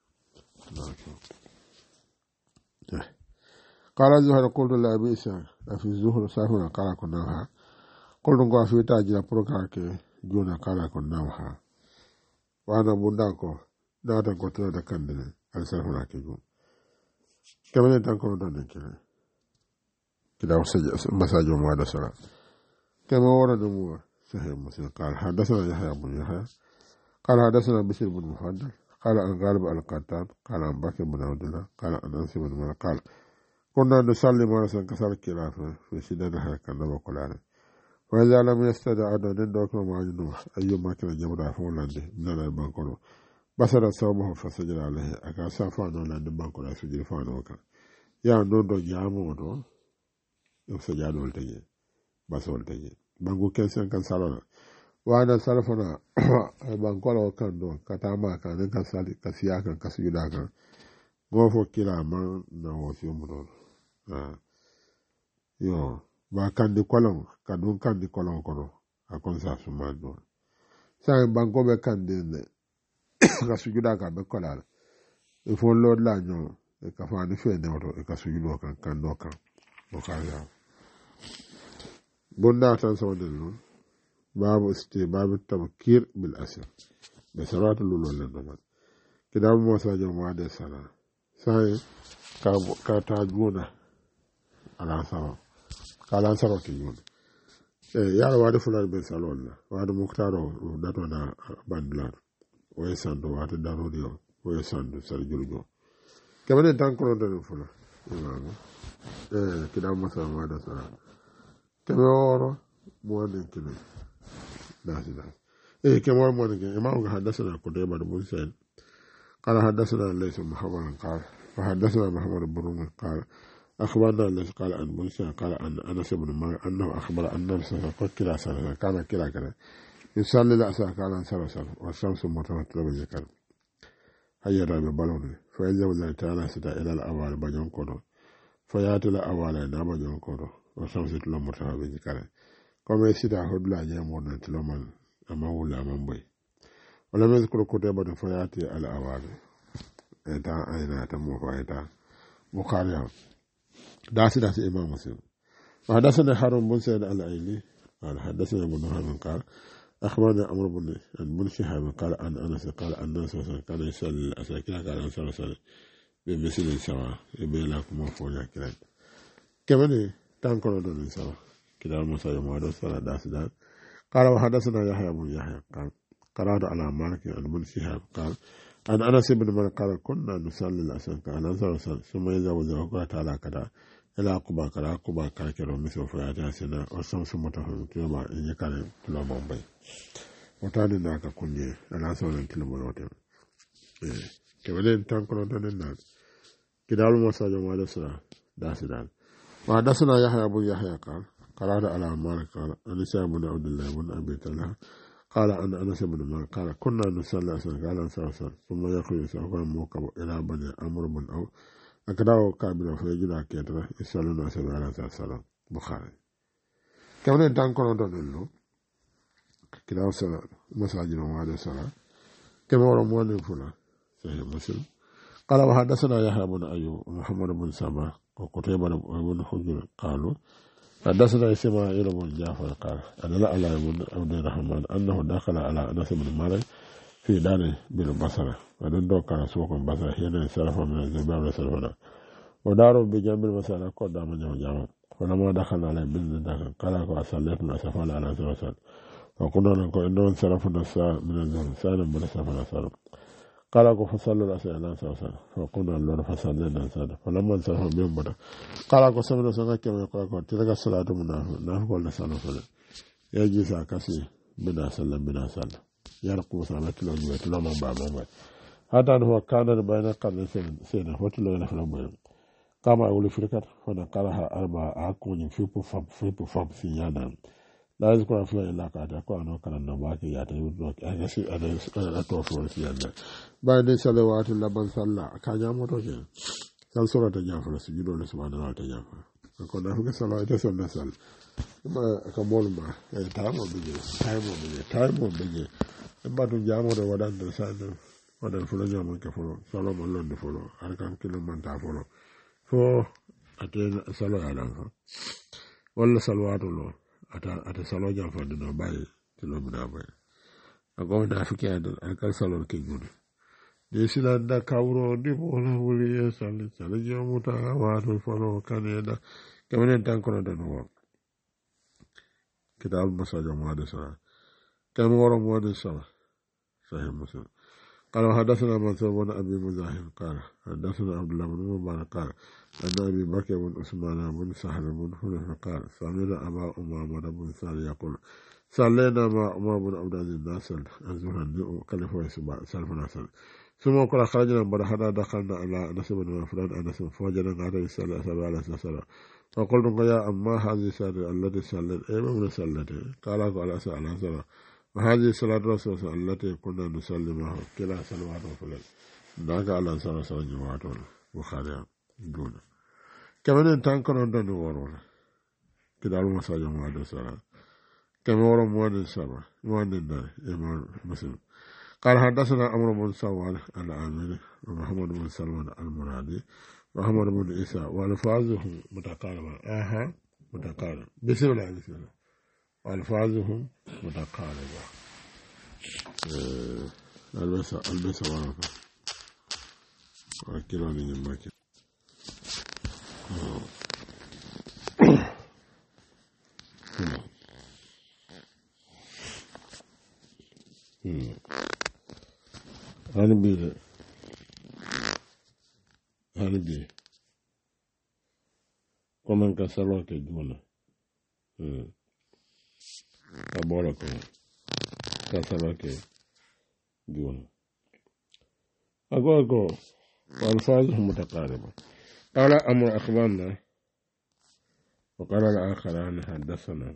قال الزهر قلت لأبي إسحاق في الزهر سافر قال كناها قلت نقول في تاجر بروكاك جونا قال كناها وأنا بنداكو ناتا كنت كندنا السلام عليكم كمان تنكروا دون كده كده مساجد مواد الصلاة كما ورد مو صحيح مسلم قال حدثنا يحيى بن يحيى قال حدثنا بشير بن محمد قال عن غالب القتاد قال عن بكر بن عبد الله قال عن انس بن مالك قال كنا نصلي مرة كسر الخلافة في سيدنا هيك النبي قال وإذا لم يستدع عدد دوك ما جنوه أيما كان جبر فولندي من البنكرو basara sababu fasajira alaihi aka sa fa no la de banko la sujiri fa no ka ya ndo do jamo do yo sajado wal tayi basol tayi bango kesen kan sala wa na salafana banko la kan do kata ma kan ne kan sali kasiya kan kasuyuda kan go fo kila man na wo fi mu do ah yo ba kan de kolon kadun kan de kolon kono akon sa suma do sa banko be kan de ka sujuda ka be kolala e fo lord la nyo e ka fa ni fe ne oto e ka sujudo kan kan do kan o ka ya bunda tan so de no babu sti babu tabkir bil asr be salatu lulul le do man kida mo sa jo mo de sala sai ka ka ta juna ala sa kala sa ro ki juna e ya wa de fulal be salon la wa de muktaro dato na bandlar oye santo wata darodio oye santo sar julgo kamane tan ko don fula imam eh kida masa ma da sara kame oro mo den kine dasi dasi eh kame oro mo den imam ga hadathana qutayba bin sa'id qala hadathana laysa muhammad qala fa hadathana muhammad bin rum qala akhbarana laysa qala an musa qala an anas ibn malik annahu akhbara anna sallallahu alaihi wasallam kana kila kana يصلي الأساء كان سرسل والشمس متمثلة بالذكر هيا رابي بالوني فإذا الله تعالى ستا إلى الأوال بجون كورو فيأتي الأوال إلى بجون كورو والشمس تلو متمثلة بالذكر كما يسيتا هدلا يمون تلو من أما ولا من بي ولم يذكر كتابة فيأتي الأوال إتا أين أتمو فإتا بخاريا داسي داسي إمام مسلم وحدثنا حارون بن سعيد الأيلي قال حدثنا ابن وهب قال أخبرنا عمرو بن بن شهاب قال عن أنس قال أن الناس كان يصلي العصر كلا كان يصلي صلي بمثل سواء يبين لكم فوجا كلا كمان تانكون دون سواء كلا المساجد ما دون صلاة داس دان قال وحدثنا يحيى بن يحيى قال قرأت على مالك عن بن شهاب قال عن أنس بن مالك قال كنا نصلي العصر كان نصلي ثم إذا وزعوا تعالى كذا إلى قبا كلا قبا كاكرو مثل فياتي سنة والشمس متفهم تلوما إن يكال تلوما بي وتاني ناكا كوني ألا سولا تلوما لوتين كمالين تانكونا تاني ناك كدال مساجة مالا سلا داسي دال وحدثنا يحيى أبو يحيى قال قرأت على مالك قال أنسى بن عبد الله بن أبي طلحة قال أن أنس بن مالك قال كنا نصلي أسنا قال نصلي ثم يخرج سوف موكب إلى بني أمر بن أو akadawo kabila fo jula ketra sallallahu alaihi wasallam bukhari kamne tan kono don lo kidawo sala masajino wala sala kemo wala mo ne fula sahih muslim قال وحدثنا يحيى بن أيوب ومحمد بن سبا وقتيبة بن حجر قالوا حدثنا إسماعيل بن جعفر قال أنا لا على بن عبد الرحمن أنه دخل على أنس بن مالك في دار بالبصرة ودندو كان سوق البصرة حين انصرف من الزباب لسلفنا وداروا بجنب المسألة قدام جمع جمع فلما دخلنا على بن دخل قال وصليتنا سفل على سلسل وقلنا لكم إنه انصرفنا الساعة من الزمن سالم بن سفل سالم قال فصلوا الأسئلة على سلسل فقلنا الله فصلينا سالم فلما انصرف بهم بدأ قال سمعنا سنك كما يقول تلك الصلاة من نحن قلنا سلسل يجي ساكسي بنا سلم بنا سلم يرقو سامة لو يتلو من بعض من بعض هذا هو كان بين قرن سنة وتلو ينفل بهم قام أول فرقة فنقرها أربعة أكون في بفهم في بفهم سيانا لا يذكر فيها إلا قد أكون أنه كان النباكي يتبدوك أغسي أتوفر سيانا بعد صلوات اللبن صلى كان يموت وجه سال سورة جعفر سجدوا لسبحانه الله تجعفر أكون أفك صلاة تسنى سال ما كمول ما تايمو بيجي تايمو بيجي تايمو بيجي بعد جامو ده ودان تسان ودان فلو جامو كفلو صلوا من لون فلو أركان كيلو من تافلو fo ate salo yalan fa walla salwato lo ata ata salo jam fa do bayi tilo bida bay ako da fiki adal akal salo ke gudu de sila da kawro di bola wuli sal sal jamuta wa to folo kaneda kamene tan kono dan wo kitab masaja muad sala kam woro muad sala sahih muslim قال حدثنا منصور بن ابي مزاحم قال حدثنا عبد الله بن مبارك قال ان ابي بكر بن عثمان بن سهل بن حنيف قال سمعنا ابا امامه بن سالم يقول صلينا مع عمر بن عبد العزيز ناصر الزهري كلف ويسبع سلف ناصر ثم قال خرجنا بعد هذا دخلنا على انس بن مفرد انس فوجدنا عليه صلى الله عليه وسلم فقلت يا اما هذه الصلاه التي صليت اي من صليت قال قال اسال وهذه صلاة الرسول التي كنا نصلي معه كلا صلوات وفلل ذاك على صلاة صلاة جماعة بخاري دون كمان انتان كنا ندن ورونا كده على صلاة جماعة الصلاة كما ورا مواد السبع مواد الدار إمام مسلم قال حدثنا عمرو بن سوال العامري ومحمد بن سلمان المرادي وأحمد بن عيسى والفاظهم متقاربة آها متقاربة بسم الله بسم الله والفاظهم متقاربة البس البس ورقة وكيلو لي جنبك هاني بي هاني بي كمان كسلوا كجونا أبورا كمان كسلوا كجونا أقول أقول والفاظهم متقاربة قال أمر أخبارنا وقال الآخران حدثنا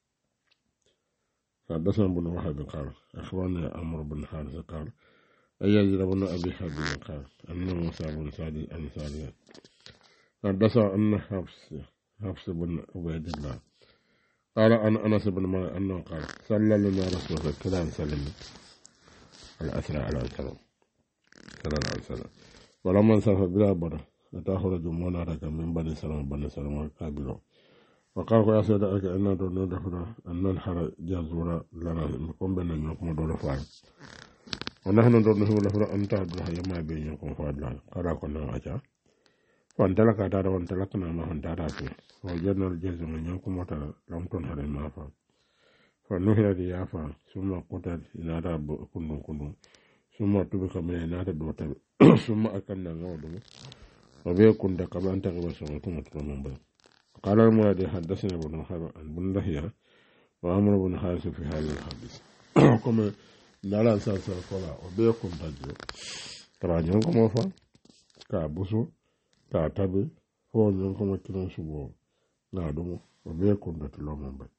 حدثنا بن وهب قال أخبرنا أمر بن حارث قال أيزيد بن أبي حبيب قال أن موسى بن سعد الأنصاري حدثنا أن حفص حفص بن عبيد الله قال أن أنس بن مالك أنه قال صلى لنا رسول الله كلام سلم الأسرى على السلام صلى الله عليه وسلم ولما انصرف بلا بر أتاه رجل منارك من بني سلام بني سلام وقابله وقال يا سيدك أن ندخل أن ننحر جازورا لنا نقوم بنا نقوم دور فعل ونحن ندخل له أن تعبدها يما بينكم فعلا قال كنا أجا فانتلك أتارا وانتلكنا ما هنتارا فيه وجدنا الجزء من ينكم وتر لم تنحر المافا فنهر ريافا ثم قتل إنارا كنون كنون ثم تبقى من إنارا دوتا ثم أكلنا نودو وبيكون دقبان تقبل سمتون وترمون بي قال المرادي حدثنا ابن بن لهيا وعمر بن حارث في هذا الحديث كما لا سالسال قولا وبيكم تجو تراجعون كما فا كابوسو كاتبي فوزن كما كلون سبو نادمو وبيكم تتلومون بي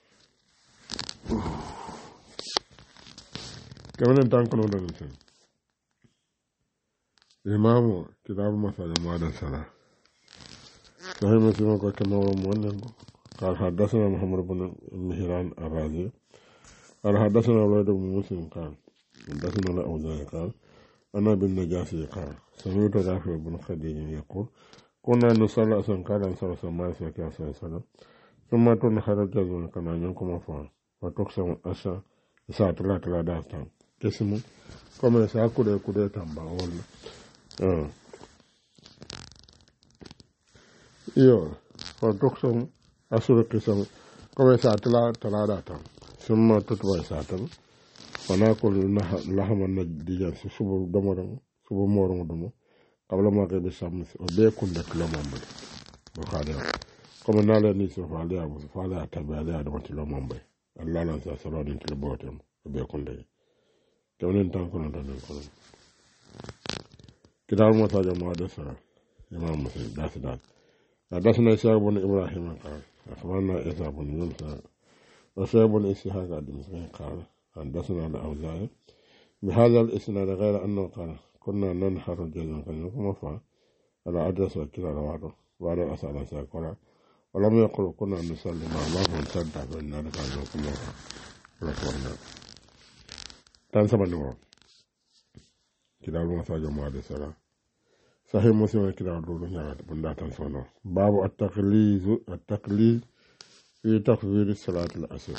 كما نتانكنا ودنسان إمامو كتاب مساجة مادة سلام صحيح مسلم كما هو مؤنن قال حدثنا محمد بن مهران الرازي قال حدثنا وليد بن مسلم قال حدثنا الأوزاعي قال أنا بالنجاسي قال سمعت رافع بن خديج يقول كنا نصلي أسن قال صلى الله عليه وسلم ثم تنخرج جزون كما ينكم فان وتقسم أسا ساعة لا تلا داستان كسمو كما ساعة كده كده تنبا ولا آه iyo ko dokson asuru kisan ko sa tala tala data summa tutwa sa tan wana ko lahama na dijan su subu domoron subu moron domo kabla ma ke be samsi o be kunde kilomambe bo khade ko na la ni so faale abu faale atabe ala do kilomambe allah lan sa salo din kilobotem o be kunde kewnen tan ko non tan ko kidal mo ta jamo da sara imam muslim das das حدثنا إسحاق بن إبراهيم قال أخبرنا إسحاق بن يونس وشعيب بن إسحاق الدمشقي قال حدثنا الأوزاعي بهذا الإسناد غير أنه قال كنا ننحر الجزم كنكم فا على أدرس وكلا رواه بعد أسأل ساكورا ولم يقل كنا نصلي مع الله ونصدع فإننا كنكم فا رسولنا تنسى من نور كلا المساجد معاد السلام صحيح مسلم كده دولو نيا بندا تنسونو باب التقليد التقليد في تفسير صلاة العصر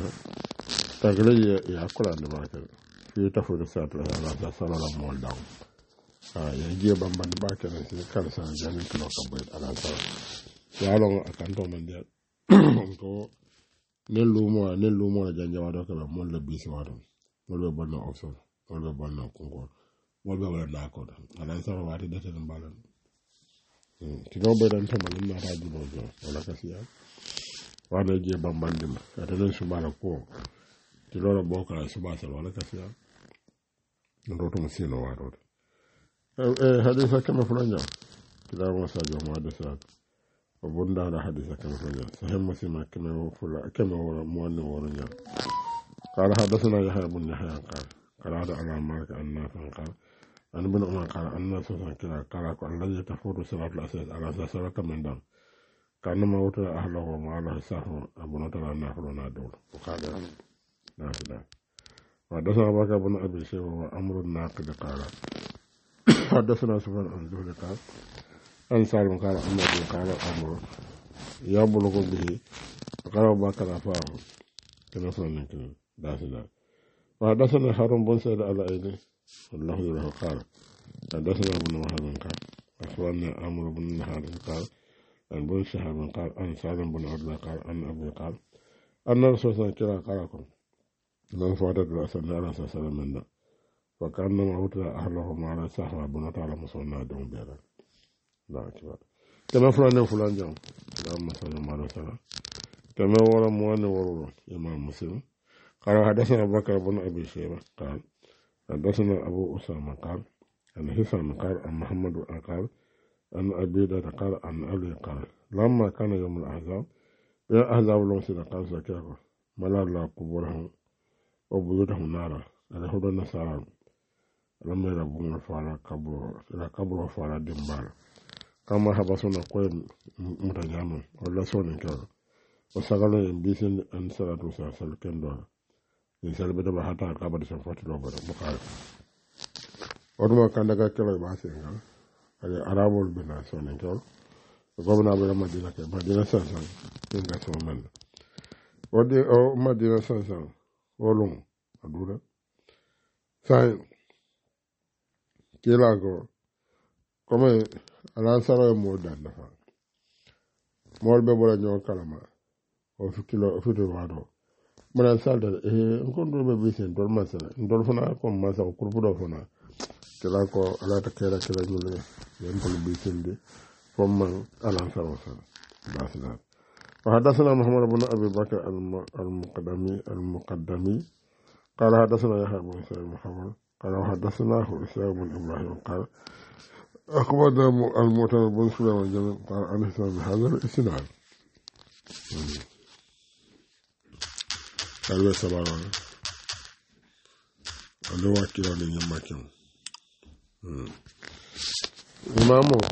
تقليد يا كل عند ما في تفسير صلاة العصر صلاة المول داون اه يجي بامبان باكن سي كان سان جامي كلو كبيت على صلاة يا لون اكانتو من دي ko nelu mo nelu mo janja wado kala mon le bisi wado mon le bonno option mon le bonno kongo molbe wala da ko ala sara wati dete dum balan ti do be dan tamal na ta jubo jo wala kasiya wana je bambandima ata len subala ko ti lolo boka subasa wala kasiya ndo to musino wado eh hadisa kama fulanya kila wasa jo ma da sa obunda da hadisa kama fulanya sahih muslim kama fula kama wala muanna wala قال حدثنا يحيى بن يحيى قال قال هذا على مالك أن نافع قال أن ابن عمر قال أن سوسن كلا قال الذي تفوت صلاة العصر على سلك من دم كان ما وتر أهله وما له سهو أبو نتر نافع نادول وقال نافع حدثنا بكر بن أبي شيبة وأمر الناقد قال حدثنا سفيان عن زهري قال أن سالم قال أن أبي قال أمر يبلغ به قال بكر فاه كنا سنن داسنا وحدثنا هارون بن سعيد على أيدي الله له قال حدثنا ابن وهب قال أخبرنا عمرو بن الحارث قال عن بن شهاب قال عن سالم بن عبد الله قال عن أبي قال أن الرسول صلى الله عليه وسلم قال لكم من فاتت الأسد على أساس من ده وكأنما أوتى أهلهم على سحوة بن تعالى مصنع دون بيرا لا أكبر كما فلان وفلان جاء اللهم صل على وسلم كما ورا موان ورور إمام مسلم قال حدثنا بكر بن أبي شيبة قال حدثنا أبو أسامة قال عن هشام قال عن محمد قال عن أبي داود قال عن أبي قال لما كان يوم الأحزاب يا أحزاب لهم سيدة قال سكاكو ملا الله قبورهم وبيوتهم نارا على هدى النصارى لما يربون الفعل قبر إلى قبر فعل دمبال كما حبسونا قوي متجامل ولا سوني كذا وسألنا بيسن أن سلطة وسأل كندولا in salbata ba hata ka ba da san fatu ba da bukara waduma kan daga kala ba sai ga ale arabul bina sonen to gwamna ba madina ke madina san san din ga to man wadi o madina san san wolum adura sai kila go comme ala sara mo dan nafa mol be bola nyon kalama o fikilo o fito wado mana salda eh ngondo be bisen dol masala ndol fana ko masa ko kurbu do fana kala ko ala ta kera kala nyule yen ko bisen de fomma ala sara sara basna wa hadathana muhammad ibn abi bakr al-muqaddami al-muqaddami qala hadathana yahya ibn sa'id muhammad qala hadathana husayn ibn ibrahim qala akhbarana al-mu'tamir ibn sulaiman qala an hisab hadha al-isnad kalbe sabaro ando wakira ni nyamakin imamo ko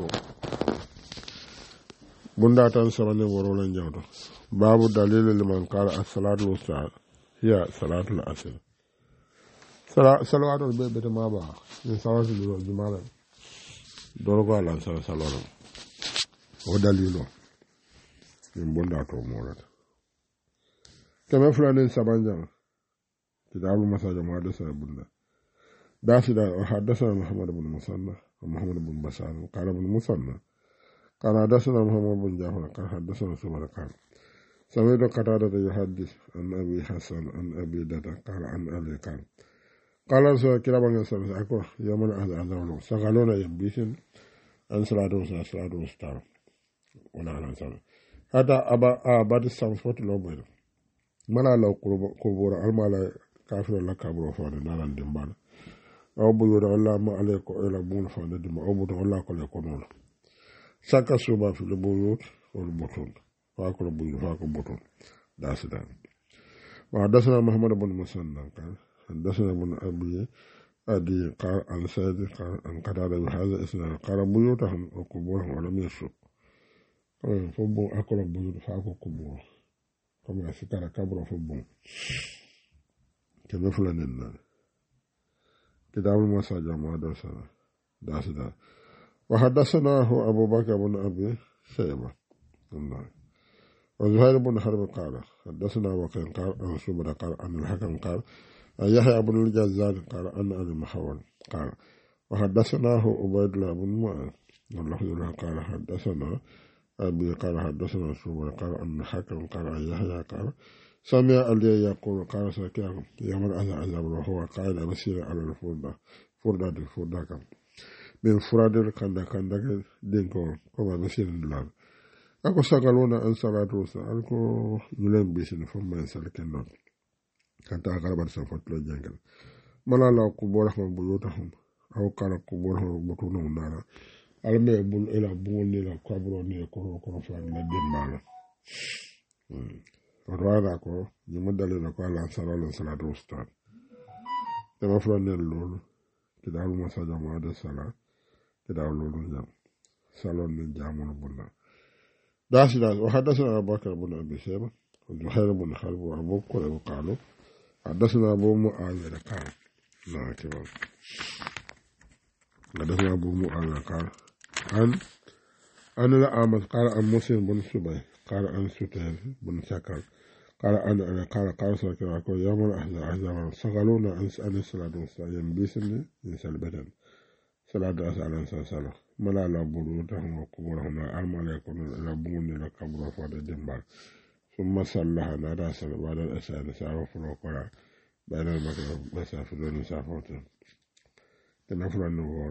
bunda tan sabane worolan jawdo babu dalil liman qala as-salatu was-sa'a hiya salatu al-asr salawatu be be ma ba ni salawatu do jumala do ko ala sala salawatu o dalilo min bonda to morata kama fulani sabanja kitabu masaja muhaddasa bunda dasida hadathana muhammad ibn musanna wa muhammad ibn bashar qala ibn musanna qala hadathana muhammad ibn jafar qala hadathana subhanahu سمعت قتادة يحدث عن أبي حسن عن أبي دادا قال عن أبي قال قال رسول كلا بان يسمى أكو يوم الأحد أذولو سقالونا يبيسن أن صلاة وسنة صلاة وستار ولا على سنة هذا أبا أباد السامسفوت لو بير ملا لو كبورا المالا كافر لا كبر فان نالان دمبان أو بيور الله ما عليك إلا بون فان دم أو بيور الله كل يكونون سكا سوبا في البيوت والبطون فاكل بيوت فاكل بطون داسدان وحدثنا محمد بن مسنى قال حدثنا ابن أبي أدي قال عن سيد قال عن قتادة بهذا إسناد قال بيوتهم وقبورهم ولم يسوق فبو أكل بيوت فاكل قبور كما سكر كبر فبو كما فلان النار كتاب المساجد ما درسنا داسدان وحدثناه أبو بكر بن أبي شيبة الله وزهير بن حرب قال حدثنا وكيل قال عن شعبة قال عن الحكم قال عن يحيى بن الجزار قال عن أبي محول قال وحدثناه عبيد الله بن معاذ والله له قال حدثنا أبي قال حدثنا شعبة قال عن الحكم قال عن يحيى قال سمع علي يقول قال سكيهم يوم الأذى عذاب وهو قائل مسير على الفردة فردة الفردة كم من فراد الكندا كندا دينكو كما مسير الله ako sagalona an salatu sa alko yulen bisin fam man salken non kanta garban sa fotlo jangal mala la ko bo rahma bu yotahum aw kala ko bo rahma bu to non dara alme bul ila bul ni la ko bro ni ko ko fa la dembala hmm rada ko ni mo dalena ko ala salatu salatu sa dama flo ne lolu ti dalu ma sa jama de sala ti dalu lolu jam salon ni jamono bunna داسنا وحدثنا أبو بكر بن أبي شيبة وزهير بن حرب وأبو بكر وقالوا حدثنا أبو معاوية قال لا كمان حدثنا أبو معاوية قال عن أنا لا أعمل قال عن مسلم بن سبي قال عن ستير بن شكر قال أنا أنا قال قال سكر يوم الأحزاب أحزاب سغلونا عن الصلاة والسلام ينبيسني ينسى البدن صلاة على سلام ملا لا بروتهم وقبورهم أرمى يكون لا بون لا كبر فاد دمبال ثم صلى نادى صلى بعد الأسان ساروا فلوكرا بين المغرب مسافة دون مسافة تنفل النور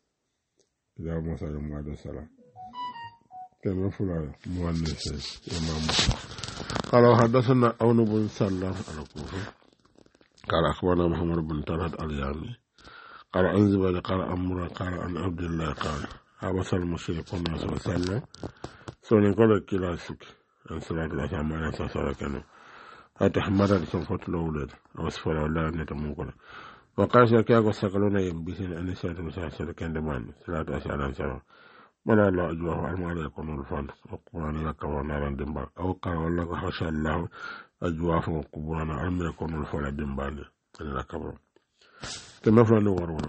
إذا موسى يوم الصلاة تنفل مؤنث إمام قال حدثنا أون بن سلام على كوفة قال أخبرنا محمد بن طلحة اليامي قال عن زبير قال أمر قال عن عبد الله قال عبس المشركون صلى الله عليه وسلم سوني قال كلاسيك أن صلاة العصر ما ينسى صلاة كانوا حتى حمد سنفوت الأولاد وصفر ولا نتمنقل وقال سيكاكو سقلون ينبسين أن صلاة العصر كان دمان صلاة العصر على صلاة ملا الله أجواه المال يكون الفن وقرآن يكون نارا دمبال أو قال والله حشى الله أجواه وقبران علم يكون الفن دمبال إلا كبر كما فلان ورون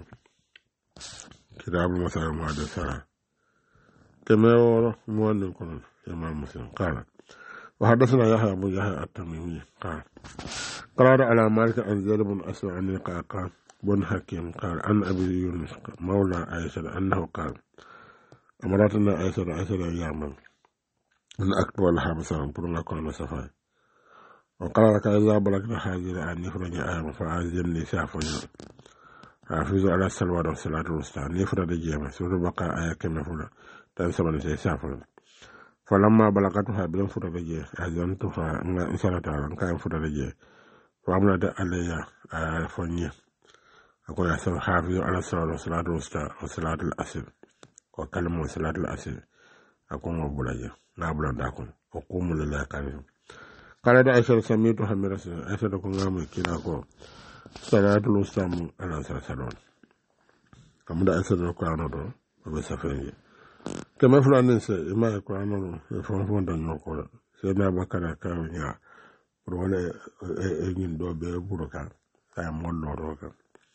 كتاب المسائل المحدثة كما ورون مؤمن كن إمام مسلم قال وحدثنا يحيى أبو يحيى التميمي قال قال على مالك عن زيد بن أسود عن القعقاع بن حكيم قال عن أبي يونس مولى عائشة أنه قال أمرتنا عائشة عائشة يعمل أن أكتب لها بسلام قلنا كنا سفاي وقال لك إذا بلغت حاجة أن يخرج آية فأعزمني سافر حافظوا على الصلوات والصلاة الوسطى نفرد جيما سورة بقى آية كما فلا تنسبني سيسافر فلما بلغتها بلن فرد جي أذنتها إن شاء الله تعالى كان فرد جي فأمرد علي آية فنية أقول أسر حافظوا على الصلاة والصلاة الوسطى وصلاة الأسر وكلمة صلاة الأسر أقول مبلغ لا بلن داكم وقوموا لله كريم قال عائشة سميتها من رسول عائشة تكون غامي كنا كو صلاة الوسطى على سلسلون كم دا عائشة القرآن دو وبسفرين كما فلان ننسى إما القرآن دو فنفون دن نوكولا سيدنا بكرة كاوية ولا إنين دو بيبوروكا كاي مولو روكا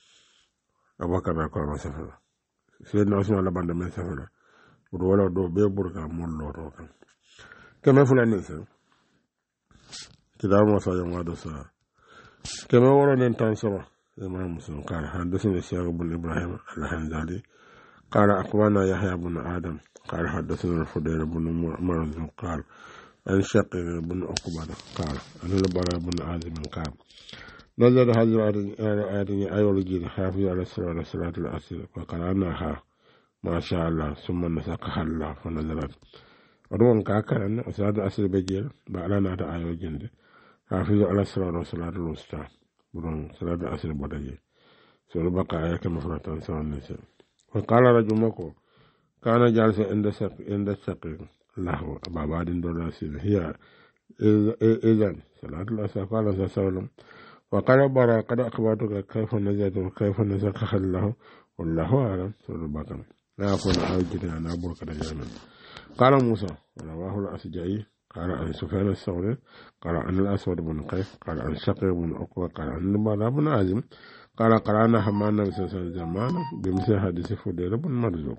abakar ko ma safala sayyidina usman la banda men safala bur wala do be burka mon loto kan keme fulani sa kidamo sa yama do sa keme woro nen tan sama imam muslim qala hadathana shaykh ibn ibrahim al-hanzali qala akhbarana yahya ibn adam qala hadathana al-fudayl ibn marz qala an shaqiq ibn uqbah qala an al-bara ibn azim qala نزل هذه الآية أيول جيل حافظ على الصلاة والصلاة الأصيلة فقرأناها ما شاء الله ثم نسقها الله فنزلت ودون كاكا أن الصلاة الأصيلة بجيل بعلنا هذا أيول جيل حافظ على الصلاة والصلاة الوسطى بدون صلاة الأصيلة بدجيل سورة بقى آية كمفرطة سورة النساء فقال رجل مكو كان جالسا عند عند الشقيق له أبا بعد دولار هي إذن صلاة الأصيلة قال صلى الله عليه وسلم وقال برا قد أخبرتك كيف نزلت وكيف نزلت الله والله أعلم سورة البقرة لا أكون أوجد أن أبو كذا جامع قال موسى رواه الأسجعي قال عن سفيان الثوري قال عن الأسود بن قيس قال عن شقيق بن عقبة قال عن البراء بن عازم قال قرأنا حمانا بسلسل زمان بمثل حديث فدير بن مرزوق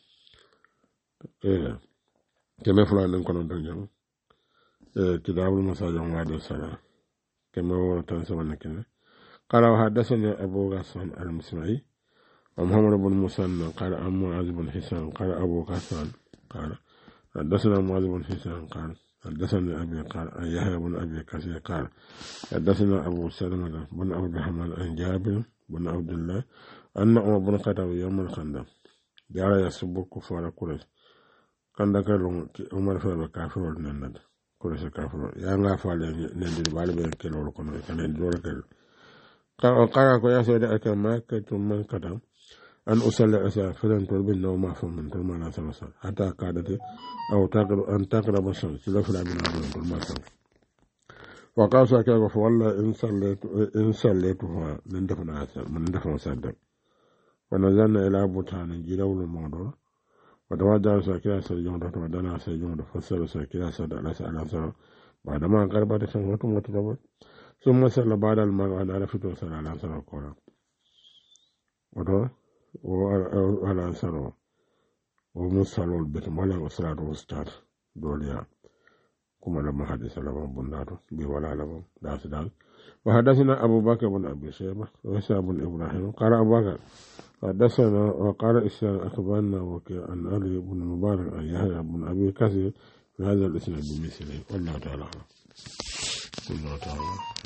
إيه كما فلان نكون نتجمع إيه كتاب المساجد وعد الصلاة كما هو تنسون كنا قال وحدثني أبو غسان المسمعي ومحمد بن مسنى قال عن معاذ بن حسان قال أبو غسان قال حدثنا معاذ بن حسان قال حدثني أبي قال عن يحيى بن أبي كثير قال حدثنا أبو سلمة بن عبد الرحمن عن جابر بن عبد الله أن عمر بن الخطاب يوم الخندق جعل يسب الكفار قريش خندق عمر فعل كافر والنند قريش كافر يا فعل نند بالبير كيلو كنا كان دور كيلو قال قال يا سيدي أكما كتم من كتم أن أصلي أسا فلن تلبي النوم فمن تلما لا سلسل حتى قادت أو تقرب أن تقرب الشمس لا فلا بنا بنا تلما سلسل وقال ساكا فوالله إن صليت إن صليتها من دفن أسا من دفن صدق ونزلنا إلى بوتان جلول الموضوع وتوجه ساكا سيجون ودنا سيجون فسر ساكا صدق لا سأل سر بعدما قربت الشمس وتمت ثم صلى بعد المغرب على فتوى صلى الله عليه وسلم القرآن وده وعلى سنة ومصلوا البيت مالا وصلاة وستار دوليا كما لما حدث لهم بنداتو بولا لهم داس دال وحدثنا أبو بكر بن أبي شيبة وإسحاق بن إبراهيم قال أبو بكر حدثنا وقال إسحاق أخبرنا وكيع عن علي بن مبارك عن يحيى بن أبي كثير في هذا الإسناد بمثله والله تعالى أعلم الله تعالى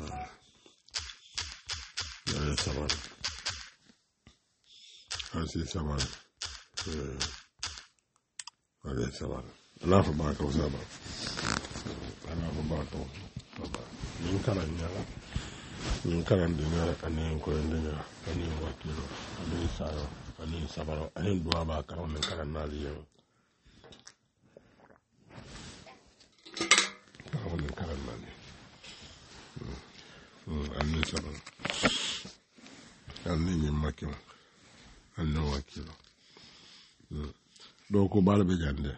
يا سبحان هذه سبحان هذه سبحان الله فبارك وسبحان الله فبارك وسبحان من كان يلا من كان دنيا أن يكون دنيا أن يوكل أن يسار أن يصبر أن يدعى باك أو من كان نالي أو من كان نالي أن يصبر أن يمكن أن يوكل دوكو بالبي جاندي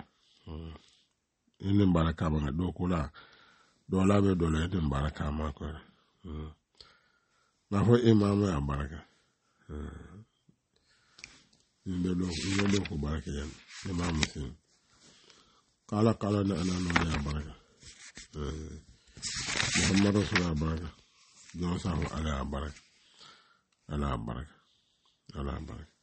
إن بركة بنا دوكو لا دولا بي دولا إن بركة ما كور ما هو إمام يا بركة إن دوكو إن دوكو بركة جاندي إمام مسلم قال قال أنا أنا نودي يا بركة محمد رسول الله بركة جوسه على بركة على بركة على بركة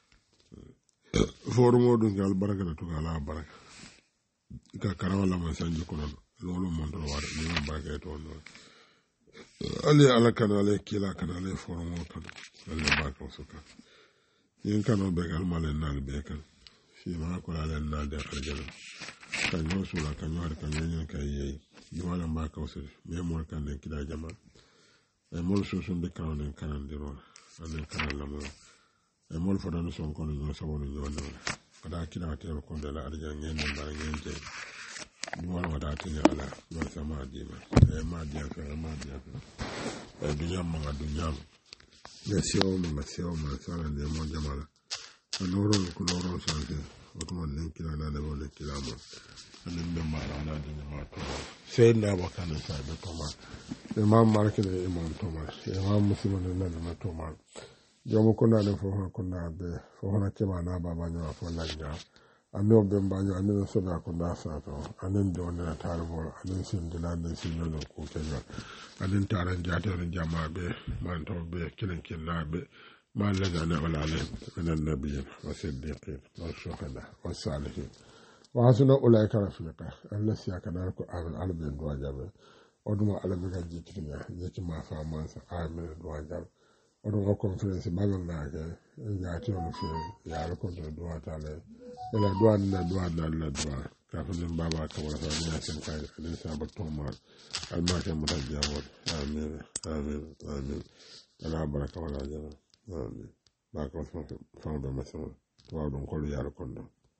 forumo dun gal baraka la tuka la baraka ka karawa la man sanji kono lolu mon do wara ni man baraka to no ali ala kanale kila kanale forumo to ali baraka suka yin kano be gal malen nal be kan fi ma ko la len nal de arjala kan no sula kan no kan nyen kan yi ni wala baraka usul me mo kan ne kila jama e mo so sun be kan ne kan ndiro ane kan la mo e mol fo dan son kono no sabo no wala kada kila te ko de la arja ngene ma ngente ni wala wada te ala no sama dima e ma dia ka ma dia ka e dunya ma ga dunya ya sio ma sio ma sala de mo jamala anoro ko loro sante o to man len kila na de wala kila mo anen be ma na de ma to se na ba kan sa be to ma e ma marke de imam to ma e ma musliman na de ma to ma jomo kunda le fo hon kunda be fo hon kema na baba nyo fo lanja anno be mbaño anno soda kunda sa to anen do na tarbo anen sin dina ne sin no ko kenyo anen taran jatore jama be man to be kilen kinna be ما الذين ولا عليهم من النبيين والصديقين والشهداء والصالحين وحسن أولئك رفيقا الذي كان لكم آمن على بين دواجب ودما على بين جيكنا جيك ما فاهمان آمن دواجب ودما كونفرنس بالنا كي ياتيون في ياركون دوا تعالى إلى دوا لا دوا لا دوا كافن بابا كولا فاني أسمع كاي ليس أبتوما الماكين متجاور آمين آمين آمين أنا بركة ولا جل آمين. Baako fanga be masama. Waaw don ko lu yar kon